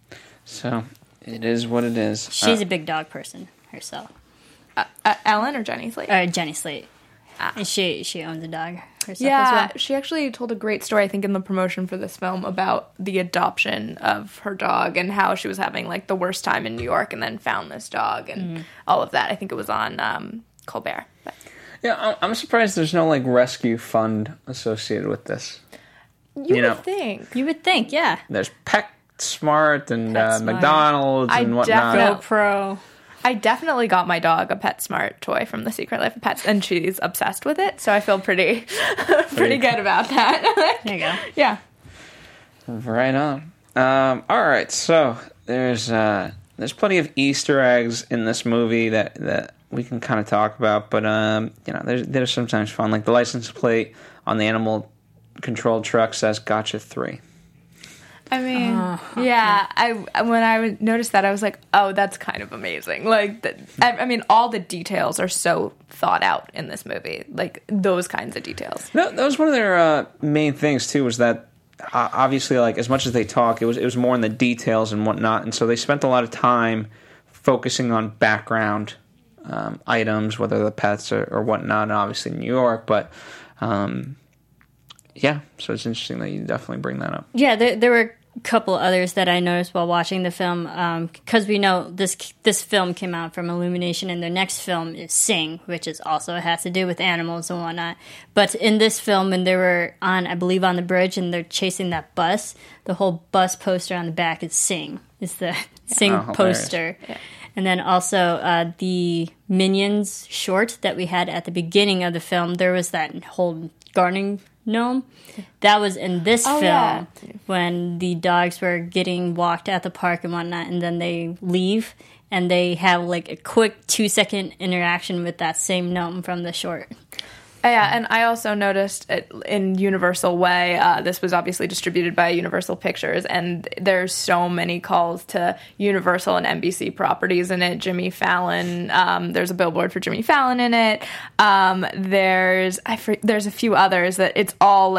so it is what it is. She's Uh, a big dog person herself. Uh, uh, Ellen or Jenny Slate? Or Jenny Slate. Ah. And she, she owns a dog herself Yeah, as well. she actually told a great story, I think, in the promotion for this film about the adoption of her dog and how she was having like the worst time in New York and then found this dog and all of that. I think it was on um, Colbert. But yeah, I'm- I'm surprised there's no like rescue fund associated with this. you, You would know. think. You would think, yeah. There's PetSmart and uh, PetSmart. McDonald's I and whatnot. definitely- GoPro. I definitely got my dog a PetSmart toy from The Secret Life of Pets, and she's obsessed with it, so I feel pretty pretty good about that. There you go. Yeah. Right on. Um, all right, so there's uh, there's plenty of Easter eggs in this movie that, that we can kind of talk about, but um, you know, there's there's sometimes fun. Like the license plate on the animal controlled truck says "Gotcha three." I mean, yeah. I when I would notice that, I was like, "Oh, that's kind of amazing." Like, the, I, I mean, all the details are so thought out in this movie. Like those kinds of details. No, that was one of their uh, main things too. Was that uh, obviously, like as much as they talk, it was it was more in the details and whatnot, and so they spent a lot of time focusing on background um, items, whether the pets or, or whatnot. And obviously, New York, but. Um, Yeah, so it's interesting that you definitely bring that up. Yeah, there, there were a couple others that I noticed while watching the film, because we know this this film came out from Illumination, and their next film is Sing, which is also has to do with animals and whatnot. But in this film, when they were on, I believe, on the bridge, and they're chasing that bus, the whole bus poster on the back is Sing. It's the Sing Oh, hilarious. poster. And then also uh, the Minions short that we had at the beginning of the film, there was that whole gardening gnome. That was in this Oh, film yeah. when the dogs were getting walked at the park and whatnot, and then they leave and they have like a quick two second interaction with that same gnome from the short. Uh, yeah, and I also noticed it in Universal Way. Uh, this was obviously distributed by Universal Pictures, and there's so many calls to Universal and N B C properties in it. Jimmy Fallon, um, there's a billboard for Jimmy Fallon in it. Um, there's I fr- there's a few others that it's all like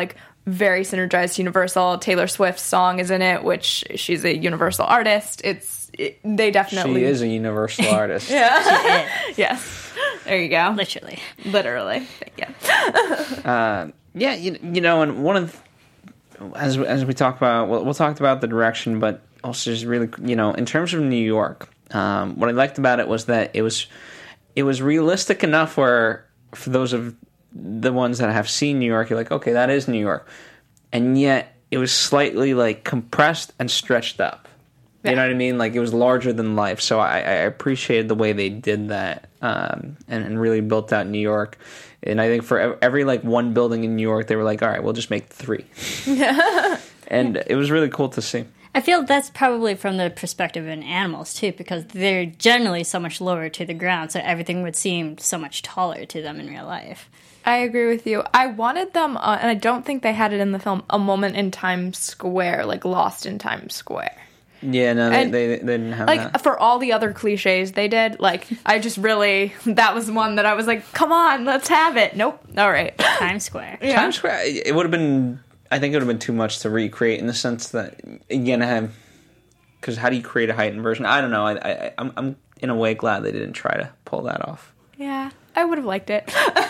very synergized to Universal. Taylor Swift's song is in it, which she's a Universal artist. It's it, they definitely She is a Universal artist. yeah. Yes. There you go. Literally. Literally. Yeah. Uh, yeah, you, you know, and one of as as we talk about, we'll, we'll talk about the direction, but also just really, you know, in terms of New York, um, what I liked about it was that it was it was realistic enough where for those of the ones that have seen New York, you're like, okay, that is New York, and yet it was slightly like compressed and stretched up. You Yeah. know what I mean? Like it was larger than life. So I, I appreciated the way they did that, um, and, and really built out New York. And I think for ev- every like one building in New York, they were like, all right, we'll just make three. And it was really cool to see. I feel that's probably from the perspective of animals, too, because they're generally so much lower to the ground, so everything would seem so much taller to them in real life. I agree with you. I wanted them, uh, and I don't think they had it in the film, a moment in Times Square, like Lost in Times Square. Yeah, no, they, And, they, they didn't have Like, that. for all the other cliches they did, like, I just really, that was one that I was like, come on, let's have it. Nope. All right. Times Square. Yeah. Times Square, it would have been, I think it would have been too much to recreate in the sense that, again, I have, because how do you create a heightened version? I don't know. I, I, I'm, I'm in a way glad they didn't try to pull that off. Yeah, I would have liked it.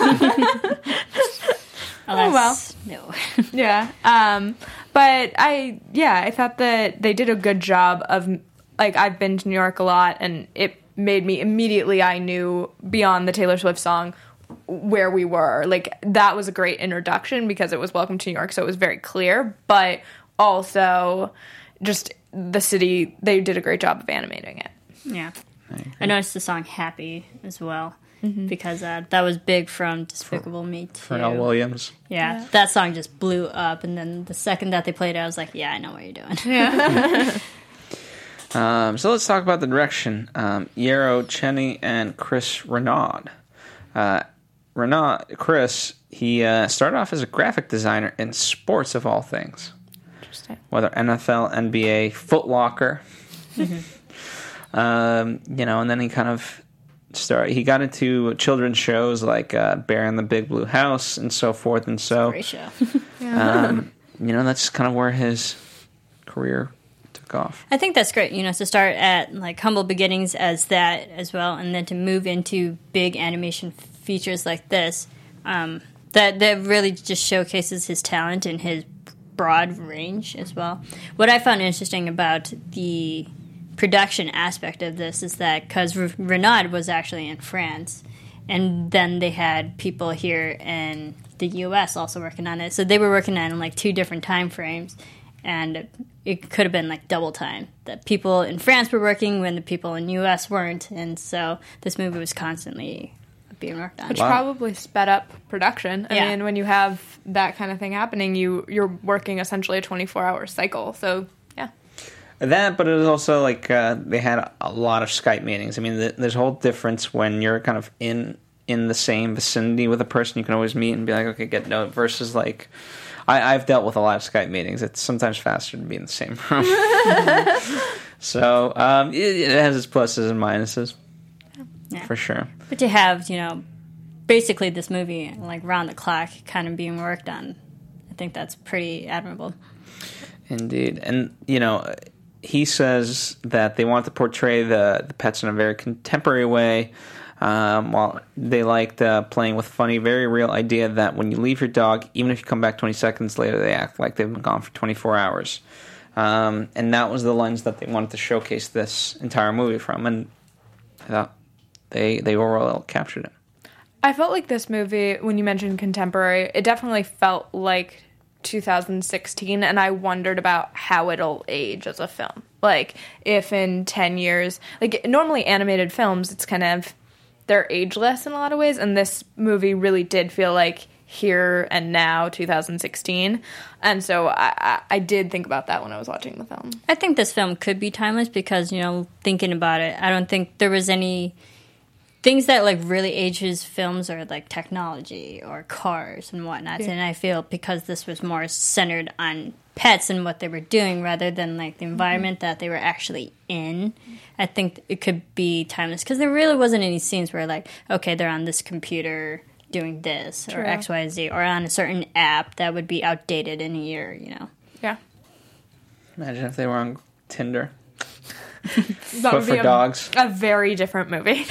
Alas, no. Yeah. Um, but I, yeah, I thought that they did a good job of, like, I've been to New York a lot, and it made me immediately, I knew beyond the Taylor Swift song where we were. Like, that was a great introduction because it was Welcome to New York, so it was very clear, but also just the city, they did a great job of animating it. Yeah. I noticed the song Happy as well, because uh, that was big from Despicable Me too. Pharrell Williams. Yeah, yeah, that song just blew up, and then the second that they played it, I was like, yeah, I know what you're doing. Yeah. Um, so let's talk about the direction. Um, Yarrow Cheney and Chris Renaud. Uh, Renaud, Chris, he uh, started off as a graphic designer in sports of all things. Interesting. Whether N F L, N B A, Foot Locker. um, you know, and then he kind of started, he got into children's shows like uh, Bear in the Big Blue House and so forth and so. Great show. um, you know, that's kind of where his career took off. I think that's great, you know, to start at like humble beginnings as that as well, and then to move into big animation features like this. Um, that that really just showcases his talent and his broad range as well. What I found interesting about the production aspect of this is that because R- Renaud was actually in France, and then they had people here in the U S also working on it, so they were working on like two different time frames, and it could have been like double time. That people in France were working when the people in U S weren't, and so this movie was constantly being worked on. Which Wow. probably sped up production. I Yeah. mean, when you have that kind of thing happening, you, you're working essentially a twenty-four hour cycle. So, yeah. That, but it was also like uh, they had a lot of Skype meetings. I mean, th- there's a whole difference when you're kind of in in the same vicinity with a person. You can always meet and be like, okay, get note. Versus like, I, I've dealt with a lot of Skype meetings. It's sometimes faster to be in the same room. So um, it, it has its pluses and minuses, Yeah. for sure. But to have, you know, basically this movie like round the clock kind of being worked on, I think that's pretty admirable. Indeed. And, you know, he says that they want to portray the, the pets in a very contemporary way, um, while they liked uh, playing with funny, very real idea that when you leave your dog, even if you come back twenty seconds later, they act like they've been gone for twenty-four hours. Um, and that was the lens that they wanted to showcase this entire movie from. And I thought they, they overall captured it. I felt like this movie, when you mentioned contemporary, it definitely felt like two thousand sixteen, and I wondered about how it'll age as a film. Like, if in ten years, like, normally animated films, it's kind of, they're ageless in a lot of ways, and this movie really did feel like here and now, two thousand sixteen, and so I, I, I did think about that when I was watching the film. I think this film could be timeless because, you know, thinking about it, I don't think there was any things that like really ages films are like technology or cars and whatnot. Yeah. And I feel because this was more centered on pets and what they were doing rather than like the environment that they were actually in, I think it could be timeless because there really wasn't any scenes where like, okay, they're on this computer doing this True. or X, Y, Z, or on a certain app that would be outdated in a year, you know. Yeah. Imagine if they were on Tinder. That But would for be a, dogs. a very different movie.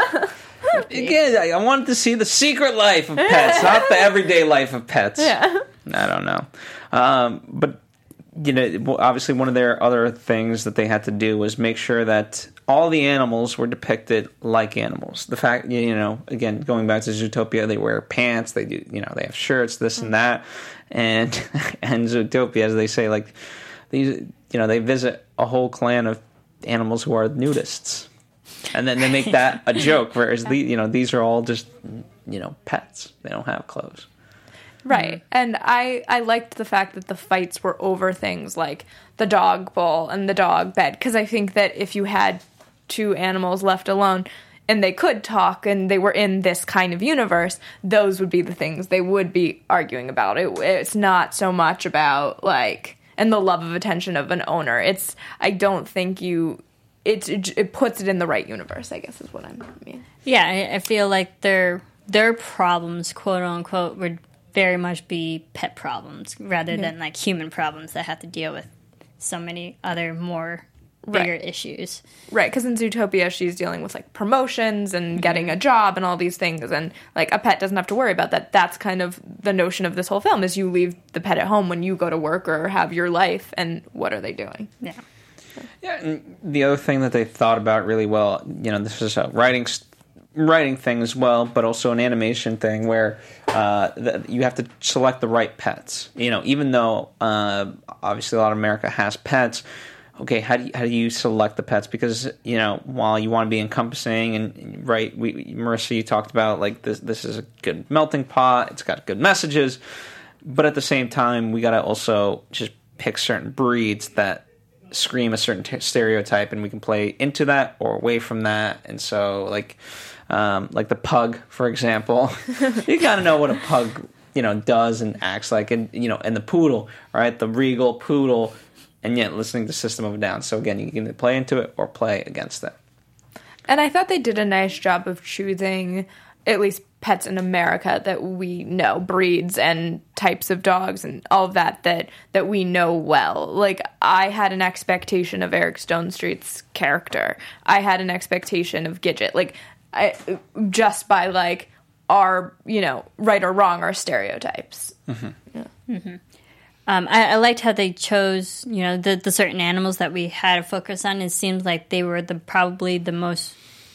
Again, I, I wanted to see the secret life of pets, not the everyday life of pets. Yeah. I don't know. Um, but, you know, obviously one of their other things that they had to do was make sure that all the animals were depicted like animals. The fact, you know, again, going back to Zootopia, they wear pants, they do, you know, they have shirts, this and that. And, and Zootopia, as they say, like, these, you know, they visit a whole clan of animals who are nudists. And then they make that a joke, whereas the, you know, these are all just, you know, pets. They don't have clothes. Right. And I, I liked the fact that the fights were over things like the dog bowl and the dog bed. Because I think that if you had two animals left alone and they could talk and they were in this kind of universe, those would be the things they would be arguing about. It, it's not so much about, like, and the love of attention of an owner. It's, I don't think you... It, it it puts it in the right universe, I guess, is what I mean. Yeah, I, I feel like their their problems, quote unquote, would very much be pet problems rather Yeah. than like human problems that have to deal with so many other more bigger Right. issues. Right, because in Zootopia, she's dealing with, like, promotions and getting a job and all these things, and, like, a pet doesn't have to worry about that. That's kind of the notion of this whole film, is you leave the pet at home when you go to work or have your life, and what are they doing? Yeah. Yeah, and the other thing that they thought about really well, you know, this is a writing writing thing as well, but also an animation thing where uh, the, you have to select the right pets. You know, even though uh, obviously a lot of America has pets, okay, how do you, how do you select the pets? Because, you know, while you want to be encompassing and right, we, Marissa, you talked about like this. This is a good melting pot. It's got good messages, but at the same time, we got to also just pick certain breeds that scream a certain t- stereotype, and we can play into that or away from that. And so, like, um, like the pug, for example, you gotta know what a pug, you know, does and acts like, and you know, and the poodle, right, the regal poodle, and yet listening to System of a Down. So again, you can either play into it or play against it. And I thought they did a nice job of choosing at least pets in America that we know, breeds and types of dogs and all of that that that we know well. Like, I had an expectation of Eric Stone Street's character. I had an expectation of Gidget. Like, I, just by, like, our, you know, right or wrong, our stereotypes. Mm-hmm. Yeah. Mm-hmm. Um, I, I liked how they chose, you know, the, the certain animals that we had to focus on. It seemed like they were the probably the most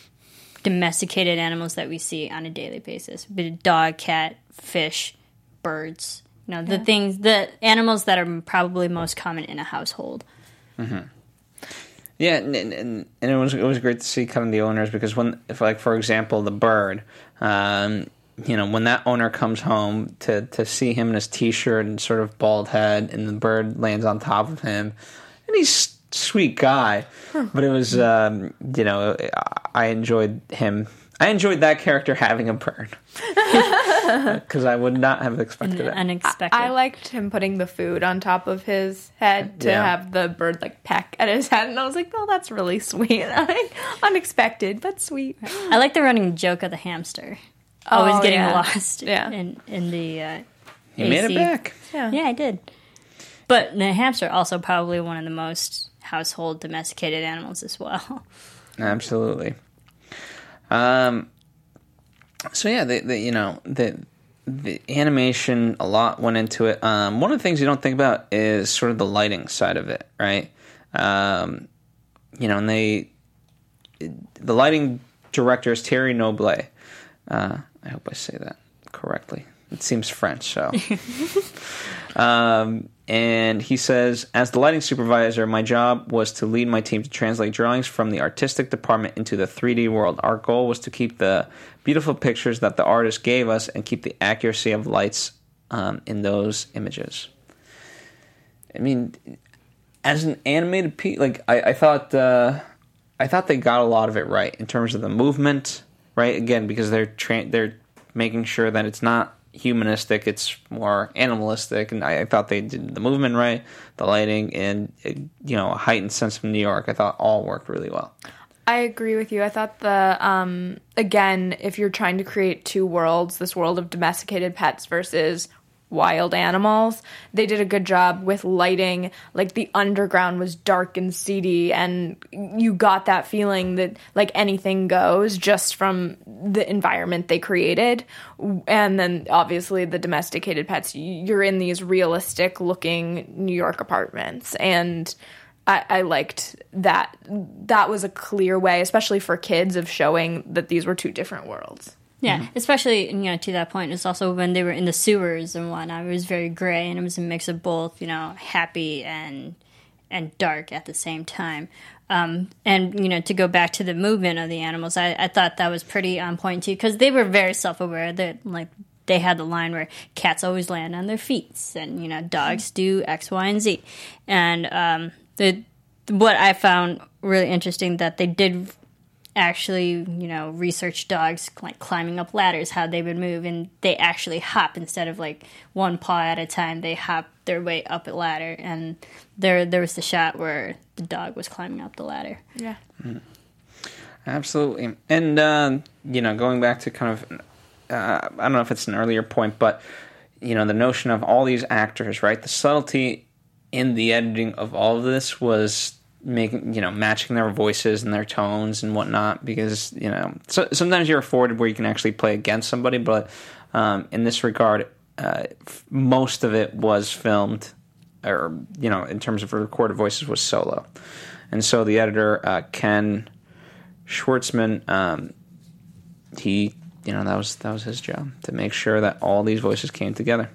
domesticated animals that we see on a daily basis. Be it dog, cat, fish, birds. You know, the Yeah. things, the animals that are probably most common in a household. Mm-hmm. Yeah, and, and and it was it was great to see kind of the owners, because when, if like for example the bird, um, you know, when that owner comes home to to see him in his t-shirt and sort of bald head, and the bird lands on top of him, and he's a sweet guy, but it was um, you know, I enjoyed him. I enjoyed that character having a bird, because I would not have expected it. Unexpected. I liked him putting the food on top of his head to Yeah. have the bird, like, peck at his head, and I was like, oh, that's really sweet. Unexpected, but sweet. I like the running joke of the hamster. Always Oh, getting yeah. lost Yeah. in, in the uh, He made A C. it back. Yeah. Yeah, I did. But the hamster also probably one of the most household domesticated animals as well. Absolutely. Um. So yeah, the, the you know the the animation, a lot went into it. Um, one of the things you don't think about is sort of the lighting side of it, right? Um, you know, and they the lighting director is Thierry Noble. Uh, I hope I say that correctly. It seems French, so. um, and he says, as the lighting supervisor, my job was to lead my team to translate drawings from the artistic department into the three D world. Our goal was to keep the beautiful pictures that the artist gave us and keep the accuracy of lights um, in those images. I mean, as an animated piece, like I, I thought, uh, I thought they got a lot of it right in terms of the movement. Right, again, because they're tra- they're making sure that it's not humanistic, it's more animalistic, and I, I thought they did the movement right, the lighting, and it, you know, a heightened sense of New York. I thought all worked really well. I agree with you. I thought the, um, again, if you're trying to create two worlds, this world of domesticated pets versus wild animals, they did a good job with lighting. Like, the underground was dark and seedy, and you got that feeling that, like, anything goes just from the environment they created. And then, obviously, the domesticated pets, you're in these realistic-looking New York apartments, and I, I liked that. That was a clear way, especially for kids, of showing that these were two different worlds. Yeah, mm-hmm. especially, you know, to that point, it's also when they were in the sewers and whatnot. It was very gray, and it was a mix of both, you know, happy and and dark at the same time. Um, and, you know, to go back to the movement of the animals, I, I thought that was pretty on point, too, because they were very self-aware that, like, they had the line where cats always land on their feet, and, you know, dogs do X, Y, and Z. And um, the what I found really interesting, that they did actually, you know, research dogs like climbing up ladders, how they would move, and they actually hop instead of like one paw at a time. They hop their way up a ladder, and there there was the shot where the dog was climbing up the ladder. Yeah, mm. Absolutely. And uh, you know, going back to kind of, uh, I don't know if it's an earlier point, but you know, the notion of all these actors, right? The subtlety in the editing of all of this was making, you know, matching their voices and their tones and whatnot, because, you know, so, sometimes you're afforded where you can actually play against somebody, but um, in this regard, uh, f- most of it was filmed, or, you know, in terms of recorded voices, was solo. And so the editor, uh, Ken Schwartzman, um, he, you know, that was that was his job, to make sure that all these voices came together.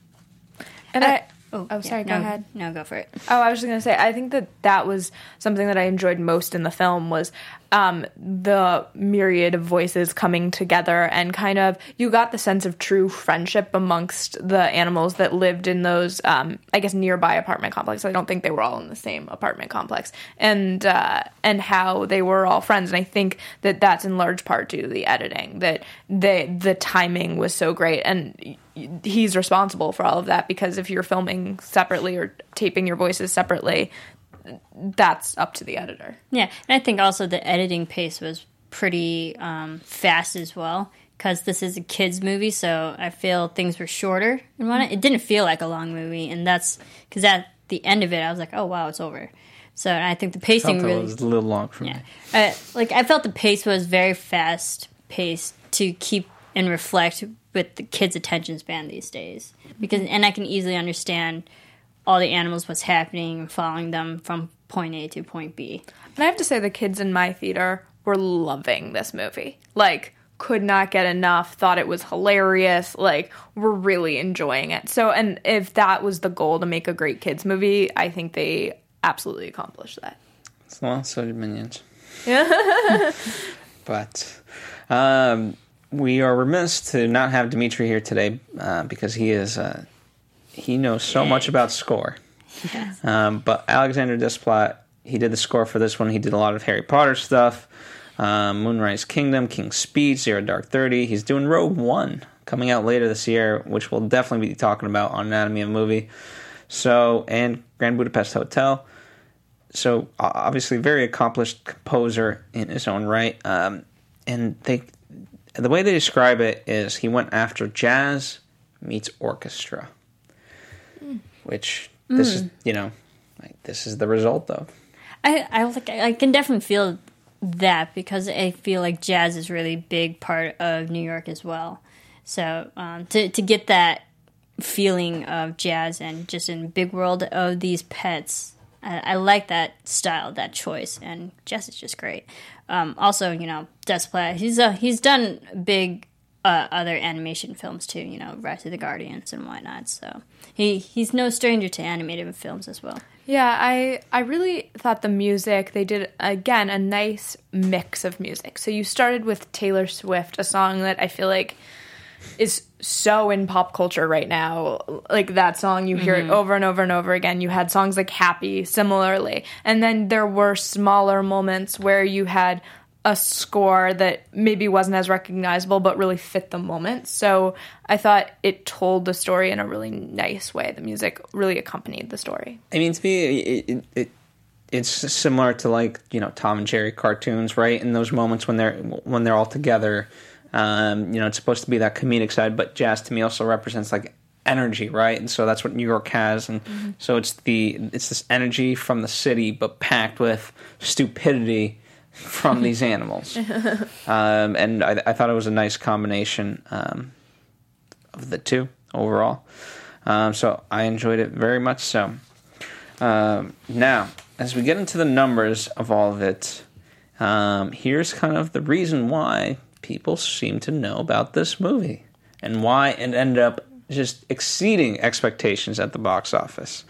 And I... I Oh, oh, sorry, yeah, go no, ahead. No, go for it. Oh, I was just going to say, I think that that was something that I enjoyed most in the film, was um, the myriad of voices coming together, and kind of, you got the sense of true friendship amongst the animals that lived in those, um, I guess, nearby apartment complexes. I don't think they were all in the same apartment complex, and uh, and how they were all friends. And I think that that's in large part due to the editing, that they, the timing was so great, and he's responsible for all of that, because if you're filming separately or taping your voices separately, that's up to the editor. Yeah, and I think also the editing pace was pretty um, fast as well, because this is a kids movie, so I feel things were shorter and whatnot. It didn't feel like a long movie, and that's because at the end of it, I was like, oh wow, it's over. So and I think the pacing I felt really it was a little long for yeah. me. Uh, like I felt the pace was very fast paced to keep and reflect with the kids' attention span these days, because and I can easily understand all the animals, what's happening, and following them from point A to point B. And I have to say, the kids in my theater were loving this movie. Like, could not get enough, thought it was hilarious, like, were really enjoying it. So, and if that was the goal, to make a great kids movie, I think they absolutely accomplished that. Well, so did Minions. But um, we are remiss to not have Dimitri here today, uh, because he is uh, he knows so much about score. Yes. Um, but Alexander Desplat, he did the score for this one. He did a lot of Harry Potter stuff, um, Moonrise Kingdom, King's Speech, Zero Dark Thirty. He's doing Rogue One coming out later this year, which we'll definitely be talking about on Anatomy of a Movie. So, and Grand Budapest Hotel. So, obviously, very accomplished composer in his own right. Um, and they, the way they describe it is he went after jazz meets orchestra, mm. which this mm. is, you know, like, this is the result of. I I, like, I can definitely feel that, because I feel like jazz is really a big part of New York as well. So um, to to get that feeling of jazz and just in big world of these pets, I, I like that style, that choice, and Jess is just great. Um, also, you know, Desplat, he's uh, he's done big uh, other animation films too. You know, Rise of the Guardians and whatnot. So he he's no stranger to animated films as well. Yeah, I I really thought the music, they did, again, a nice mix of music. So you started with Taylor Swift, a song that I feel like is so in pop culture right now. Like, that song, you hear mm-hmm. it over and over and over again. You had songs like Happy, similarly. And then there were smaller moments where you had a score that maybe wasn't as recognizable but really fit the moment. So I thought it told the story in a really nice way. The music really accompanied the story. I mean, to me, it, it, it it's similar to like you know Tom and Jerry cartoons, right? In those moments when they're when they're all together, um, you know, it's supposed to be that comedic side, but jazz to me also represents like energy, right? And so that's what New York has, and mm-hmm. so it's the it's this energy from the city, but packed with stupidity from these animals. um, and I, I thought it was a nice combination um, of the two overall. Um, so I enjoyed it very much so. Um, now, as we get into the numbers of all of it, um, here's kind of the reason why people seem to know about this movie and why it ended up just exceeding expectations at the box office.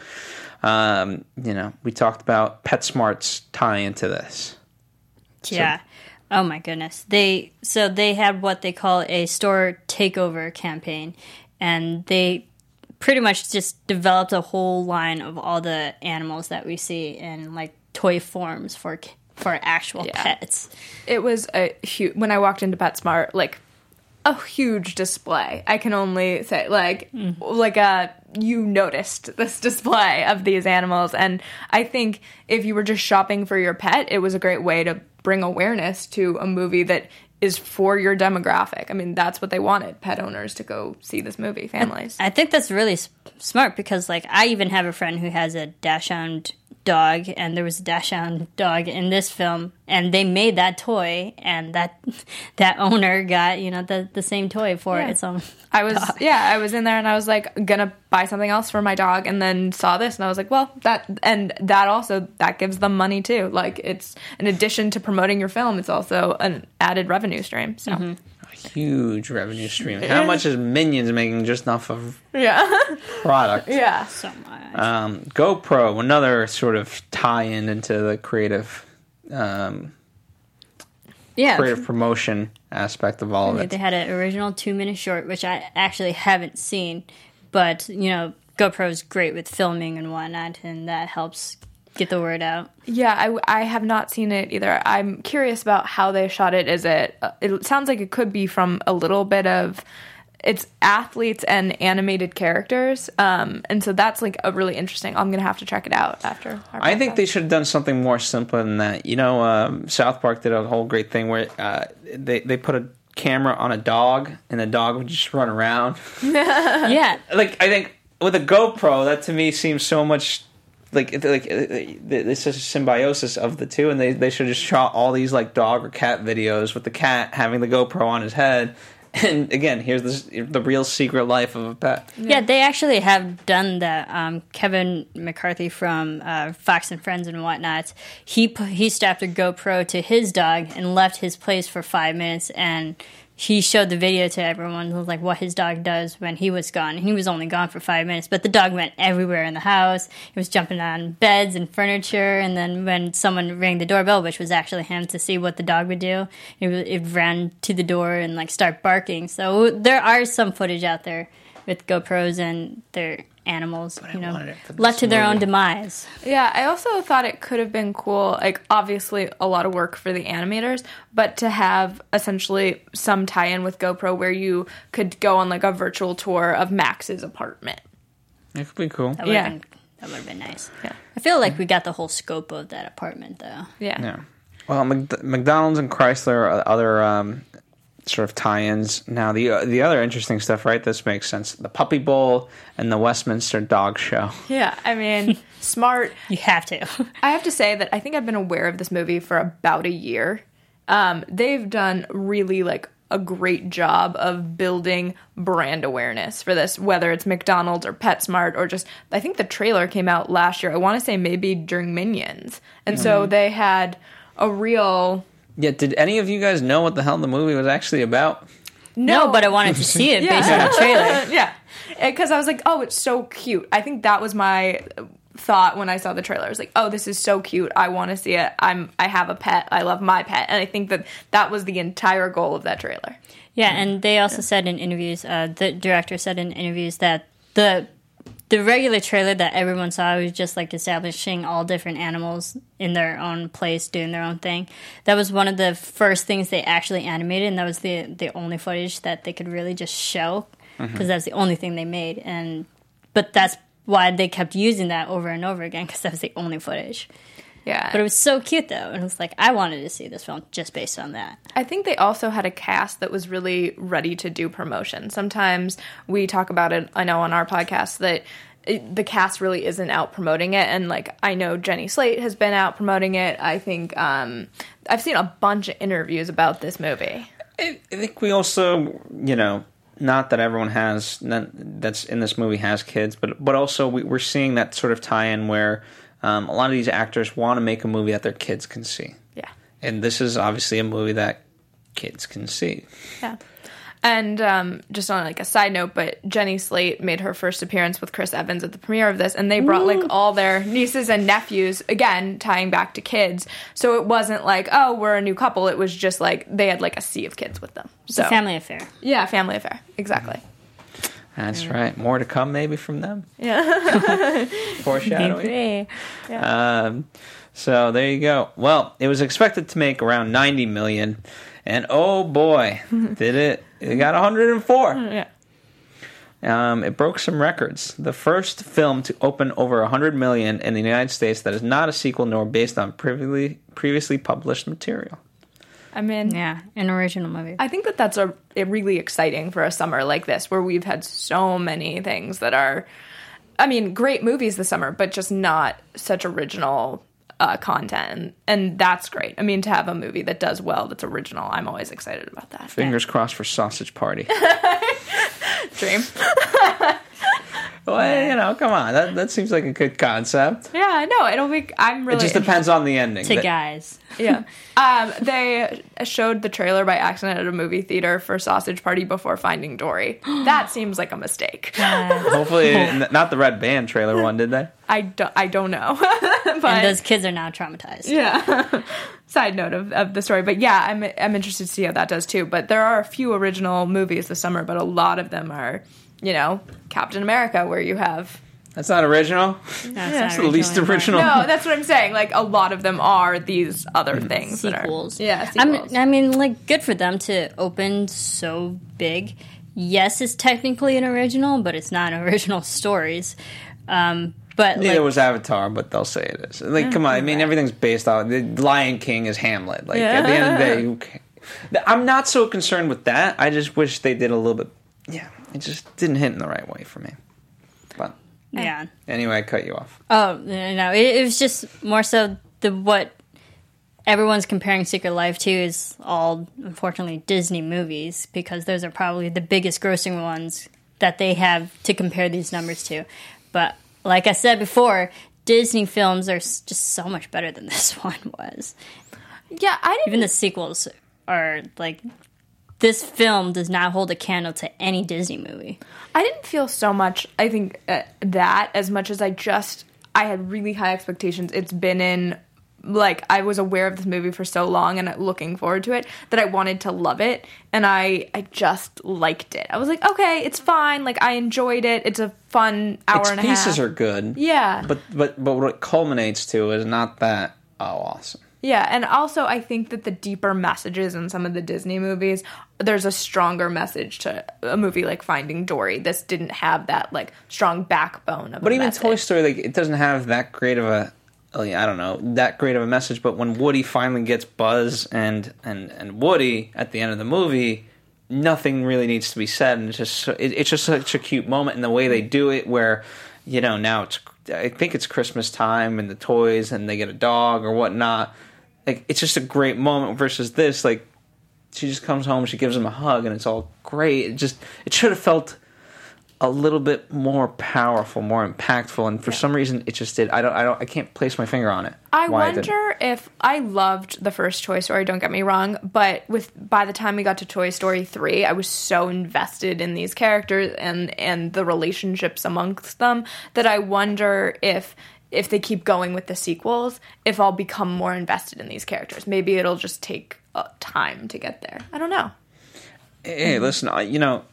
Um, you know, we talked about PetSmart's tie into this. Yeah. Oh my goodness. They so they had what they call a store takeover campaign, and they pretty much just developed a whole line of all the animals that we see in like toy forms for for actual yeah. pets. It was a huge when I walked into PetSmart, like a huge display. I can only say like mm. like a you noticed this display of these animals, and I think if you were just shopping for your pet, it was a great way to bring awareness to a movie that is for your demographic. I mean, that's what they wanted, pet owners to go see this movie, families. I, I think that's really s- smart because, like, I even have a friend who has a Dachshund dog, and there was a Dachshund dog in this film, and they made that toy, and that that owner got, you know, the, the same toy for yeah. its own I was, dog. yeah, I was in there, and I was, like, gonna buy something else for my dog, and then saw this, and I was like, well, that, and that also, that gives them money, too. Like, it's, in addition to promoting your film, it's also an added revenue stream, so. Mm-hmm. Huge revenue stream. How much is Minions making just off of yeah. product? Yeah. So much. Um, GoPro, another sort of tie-in into the creative um, yeah. creative promotion aspect of all of it. They had an original two-minute short, which I actually haven't seen, but, you know, GoPro is great with filming and whatnot, and that helps get the word out. Yeah, I, I have not seen it either. I'm curious about how they shot it. Is it? It sounds like it could be from a little bit of it's athletes and animated characters, um, and so that's like a really interesting. I'm gonna have to check it out after. Our I think they should have done something more simple than that. You know, um, South Park did a whole great thing where uh, they they put a camera on a dog, and the dog would just run around. Yeah, like I think with a GoPro, that to me seems so much. Like, like it's a symbiosis of the two, and they, they should have just shot all these like dog or cat videos with the cat having the GoPro on his head. And again, here's this, the real secret life of a pet. Yeah, yeah they actually have done that. Um, Kevin McCarthy from uh, Fox and Friends and whatnot, he he strapped a GoPro to his dog and left his place for five minutes, and he showed the video to everyone, like what his dog does when he was gone. He was only gone for five minutes, but the dog went everywhere in the house. He was jumping on beds and furniture, and then when someone rang the doorbell, which was actually him to see what the dog would do, it, it ran to the door and like start barking. So there are some footage out there with GoPros and their animals, but you know, left to their movie. Own demise. Yeah, I also thought it could have been cool, like obviously a lot of work for the animators, but to have essentially some tie-in with GoPro where you could go on like a virtual tour of Max's apartment. It could be cool. That would yeah. have been, that would have been nice. Yeah. I feel like we got the whole scope of that apartment, though. Yeah. Yeah. Well, Mc- McDonald's and Chrysler are other um, sort of tie-ins. Now, the uh, the other interesting stuff, right? This makes sense. The Puppy Bowl and the Westminster Dog Show. Yeah, I mean, smart. You have to. I have to say that I think I've been aware of this movie for about a year. Um, they've done really, like, a great job of building brand awareness for this, whether it's McDonald's or PetSmart or just, I think the trailer came out last year. I want to say maybe during Minions. And mm-hmm. so they had a real... Yeah, did any of you guys know what the hell the movie was actually about? No, no but I wanted to see it based on the trailer. Yeah, because I was like, oh, it's so cute. I think that was my thought when I saw the trailer. I was like, oh, this is so cute. I want to see it. I'm. I have a pet. I love my pet. And I think that that was the entire goal of that trailer. Yeah, and they also yeah. said in interviews, uh, the director said in interviews that the the regular trailer that everyone saw was just like establishing all different animals in their own place, doing their own thing. That was one of the first things they actually animated, and that was the the only footage that they could really just show, because mm-hmm. that's the only thing they made. And but that's why they kept using that over and over again, because that was the only footage. Yeah. But it was so cute, though. And it was like, I wanted to see this film just based on that. I think they also had a cast that was really ready to do promotion. Sometimes we talk about it, I know, on our podcast, that it, the cast really isn't out promoting it. And, like, I know Jenny Slate has been out promoting it. I think um, I've seen a bunch of interviews about this movie. I, I think we also, you know, not that everyone has, not, that's in this movie has kids, but, but also we, we're seeing that sort of tie-in where Um, a lot of these actors want to make a movie that their kids can see. Yeah. And this is obviously a movie that kids can see. Yeah. And um, just on like a side note, but Jenny Slate made her first appearance with Chris Evans at the premiere of this, and they brought like all their nieces and nephews, again, tying back to kids. So it wasn't like, oh, we're a new couple. It was just like they had like a sea of kids with them. It's so, a family affair. Yeah, family affair. Exactly. That's yeah. right. More to come maybe from them. Yeah. Foreshadowing. Yeah. Um, so there you go. Well, it was expected to make around ninety million dollars, and oh boy, did it. It got one hundred four. Yeah. Um, it broke some records. The first film to open over one hundred million dollars in the United States that is not a sequel nor based on previously previously published material. I mean, yeah, an original movie. I think that that's a, a really exciting for a summer like this, where we've had so many things that are, I mean, great movies this summer, but just not such original uh, content, and, and that's great. I mean, to have a movie that does well, that's original, I'm always excited about that. Fingers yeah. crossed for Sausage Party. Dream. Well, you know, come on. That that seems like a good concept. Yeah, no, it'll be. I'm really. It just depends on the ending. To that, guys. Yeah. Um, they showed the trailer by accident at a movie theater for Sausage Party before Finding Dory. That seems like a mistake. Hopefully, not the Red Band trailer one, did they? I don't. I don't know. But, and those kids are now traumatized. Yeah. Side note of, of the story, but yeah, I'm I'm interested to see how that does too. But there are a few original movies this summer, but a lot of them are, you know, Captain America, where you have. That's not original. That's, that's not the least original. No, that's what I'm saying. Like, a lot of them are these other things. Sequels. That are, yeah, sequels. I mean, like, good for them to open so big. Yes, it's technically an original, but it's not original stories. Um, but Neither like, was Avatar, but they'll say it is. Like, come on. I mean, everything's based on... The Lion King is Hamlet. Like, yeah. at the end of the day, who cares? I'm not so concerned with that. I just wish they did a little bit... Yeah, it just didn't hit in the right way for me. But... Yeah. Anyway, I cut you off. Oh, no. It, it was just more so the what everyone's comparing Secret Life to is all, unfortunately, Disney movies, because those are probably the biggest grossing ones that they have to compare these numbers to. But like I said before, Disney films are just so much better than this one was. Yeah, I didn't... Even the sequels are like... This film does not hold a candle to any Disney movie. I didn't feel so much, I think, uh, that as much as I just, I had really high expectations. It's been in, like, I was aware of this movie for so long and looking forward to it that I wanted to love it. And I, I just liked it. I was like, okay, it's fine. Like, I enjoyed it. It's a fun hour its and a half. Its pieces are good. Yeah. But, but, but what it culminates to is not that, oh, awesome. Yeah, and also I think that the deeper messages in some of the Disney movies, there's a stronger message to a movie like Finding Dory. This didn't have that, like, strong backbone of But a even message. Toy Story, like, it doesn't have that great of a, I don't know, that great of a message. But when Woody finally gets Buzz and, and, and Woody at the end of the movie, nothing really needs to be said. And it's just, it, it's just such a cute moment in the way they do it where, you know, now it's, I think it's Christmas time and the toys and they get a dog or whatnot. Like, it's just a great moment versus this. Like, she just comes home, she gives him a hug, and it's all great. It just, it should have felt a little bit more powerful, more impactful, and for yeah. some reason, it just did. I don't, I don't, I can't place my finger on it. I wonder if I loved the first Toy Story. Don't get me wrong, but with by the time we got to Toy Story three, I was so invested in these characters and and the relationships amongst them that I wonder if. If they keep going with the sequels, if I'll become more invested in these characters. Maybe it'll just take uh, time to get there. I don't know. Hey, listen, I, you know,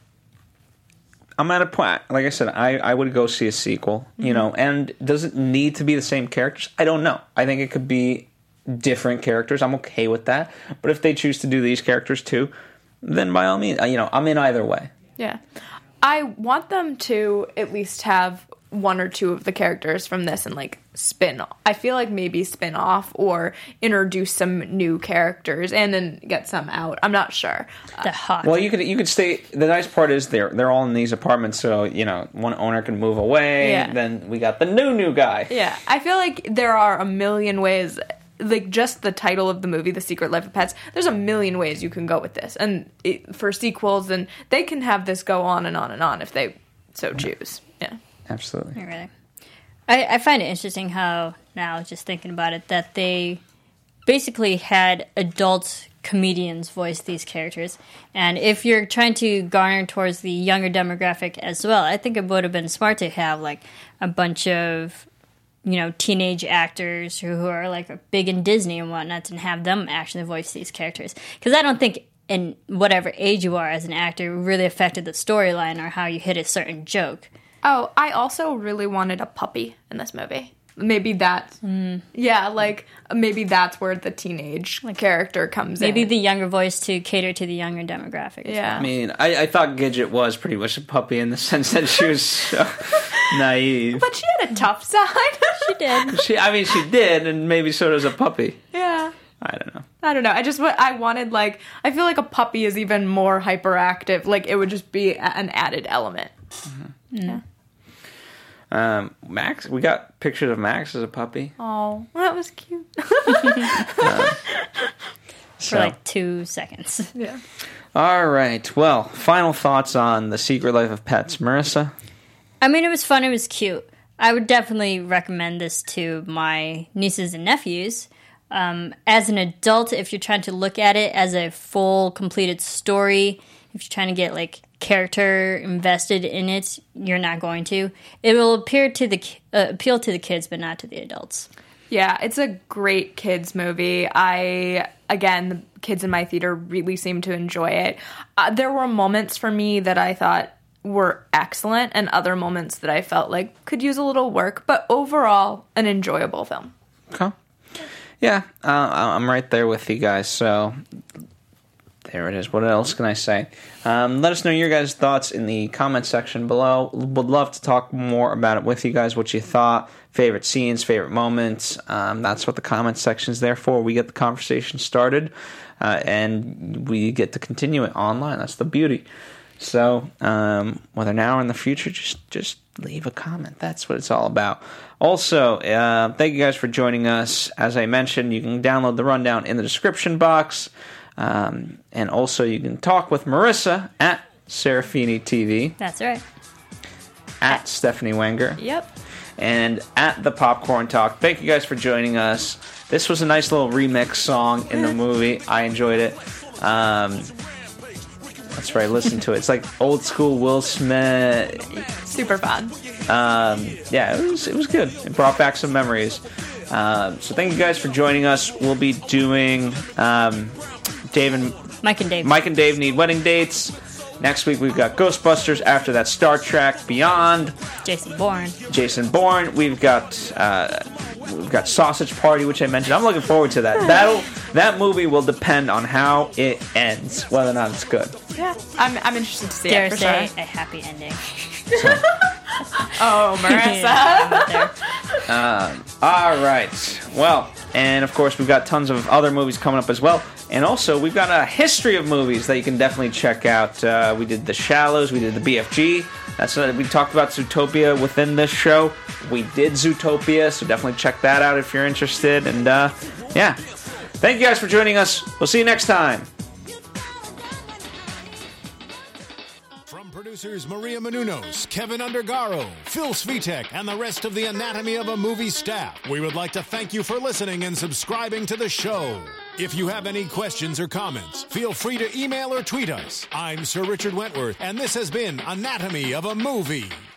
I'm at a point, like I said, I, I would go see a sequel, you mm-hmm. know, and does it need to be the same characters? I don't know. I think it could be different characters. I'm okay with that. But if they choose to do these characters too, then by all means, you know, I'm in either way. Yeah. I want them to at least have one or two of the characters from this and like spin I feel like maybe spin off or introduce some new characters and then get some out. I'm not sure. The hot. Well, you could you could stay. The nice part is they're they're all in these apartments, so you know one owner can move away. Yeah. Then we got the new new guy. Yeah, I feel like there are a million ways. Like just the title of the movie, The Secret Life of Pets. There's a million ways you can go with this, and it, for sequels, and they can have this go on and on and on if they so choose. Yeah, Absolutely. Really. I, I find it interesting how, now just thinking about it, that they basically had adult comedians voice these characters. And if you're trying to garner towards the younger demographic as well, I think it would have been smart to have like a bunch of, you know, teenage actors who, who are like big in Disney and whatnot and have them actually voice these characters. Because I don't think in whatever age you are as an actor really affected the storyline or how you hit a certain joke. Oh, I also really wanted a puppy in this movie. Maybe that's... Mm. Yeah, like, maybe that's where the teenage like, character comes maybe in. Maybe the younger voice to cater to the younger demographic. Yeah. I mean, I, I thought Gidget was pretty much a puppy in the sense that she was so naive. But she had a tough side. She did. She, I mean, she did, and maybe so does a puppy. Yeah. I don't know. I don't know. I just, I wanted, like, I feel like a puppy is even more hyperactive. Like, it would just be an added element. Mm-hmm. Yeah. Um, Max, we got pictures of Max as a puppy. Oh, that was cute. uh, For like two seconds. Yeah. All right. Well, final thoughts on The Secret Life of Pets. Marissa? I mean, it was fun. It was cute. I would definitely recommend this to my nieces and nephews. Um, as an adult, if you're trying to look at it as a full, completed story, if you're trying to get, like, character invested in it, you're not going to. It will appear to the uh, appeal to the kids, but not to the adults. Yeah, it's a great kids movie. I, again, the kids in my theater really seemed to enjoy it. Uh, there were moments for me that I thought were excellent and other moments that I felt like could use a little work, but overall, an enjoyable film. Okay. Yeah, uh, I'm right there with you guys, so there it is. What else can I say? Um, let us know your guys' thoughts in the comment section below. Would love to talk more about it with you guys, what you thought, favorite scenes, favorite moments. Um, that's what the comment section is there for. We get the conversation started, uh, and we get to continue it online. That's the beauty. So, um, whether now or in the future, just just leave a comment. That's what it's all about. Also, uh, thank you guys for joining us. As I mentioned, you can download the rundown in the description box. Um, and also, you can talk with Marissa at Serafini T V. That's right. At Stephanie Wenger. Yep. And at the Popcorn Talk. Thank you guys for joining us. This was a nice little remix song in the movie. I enjoyed it. Um, that's right. Listen to it. It's like old school Will Smith. Super fun. Um, yeah, it was it was good. It brought back some memories. Um, so thank you guys for joining us. We'll be doing um, Dave and Mike and Dave. Mike and Dave Need Wedding Dates. Next week we've got Ghostbusters. After that, Star Trek Beyond. Jason Bourne. Jason Bourne. We've got uh, we've got Sausage Party, which I mentioned. I'm looking forward to that. That'll that movie will depend on how it ends, whether or not it's good. Yeah, I'm I'm interested to see Dare it for say sure. a happy ending. So. Oh, Marissa. Yeah, um, all right. Well, and of course we've got tons of other movies coming up as well. And also, we've got a history of movies that you can definitely check out. Uh, we did The Shallows. We did the B F G. That's uh, we talked about Zootopia within this show. We did Zootopia, so definitely check that out if you're interested. And, uh, yeah. Thank you guys for joining us. We'll see you next time. From producers Maria Menounos, Kevin Undergaro, Phil Svitek, and the rest of the Anatomy of a Movie staff, we would like to thank you for listening and subscribing to the show. If you have any questions or comments, feel free to email or tweet us. I'm Sir Richard Wentworth, and this has been Anatomy of a Movie.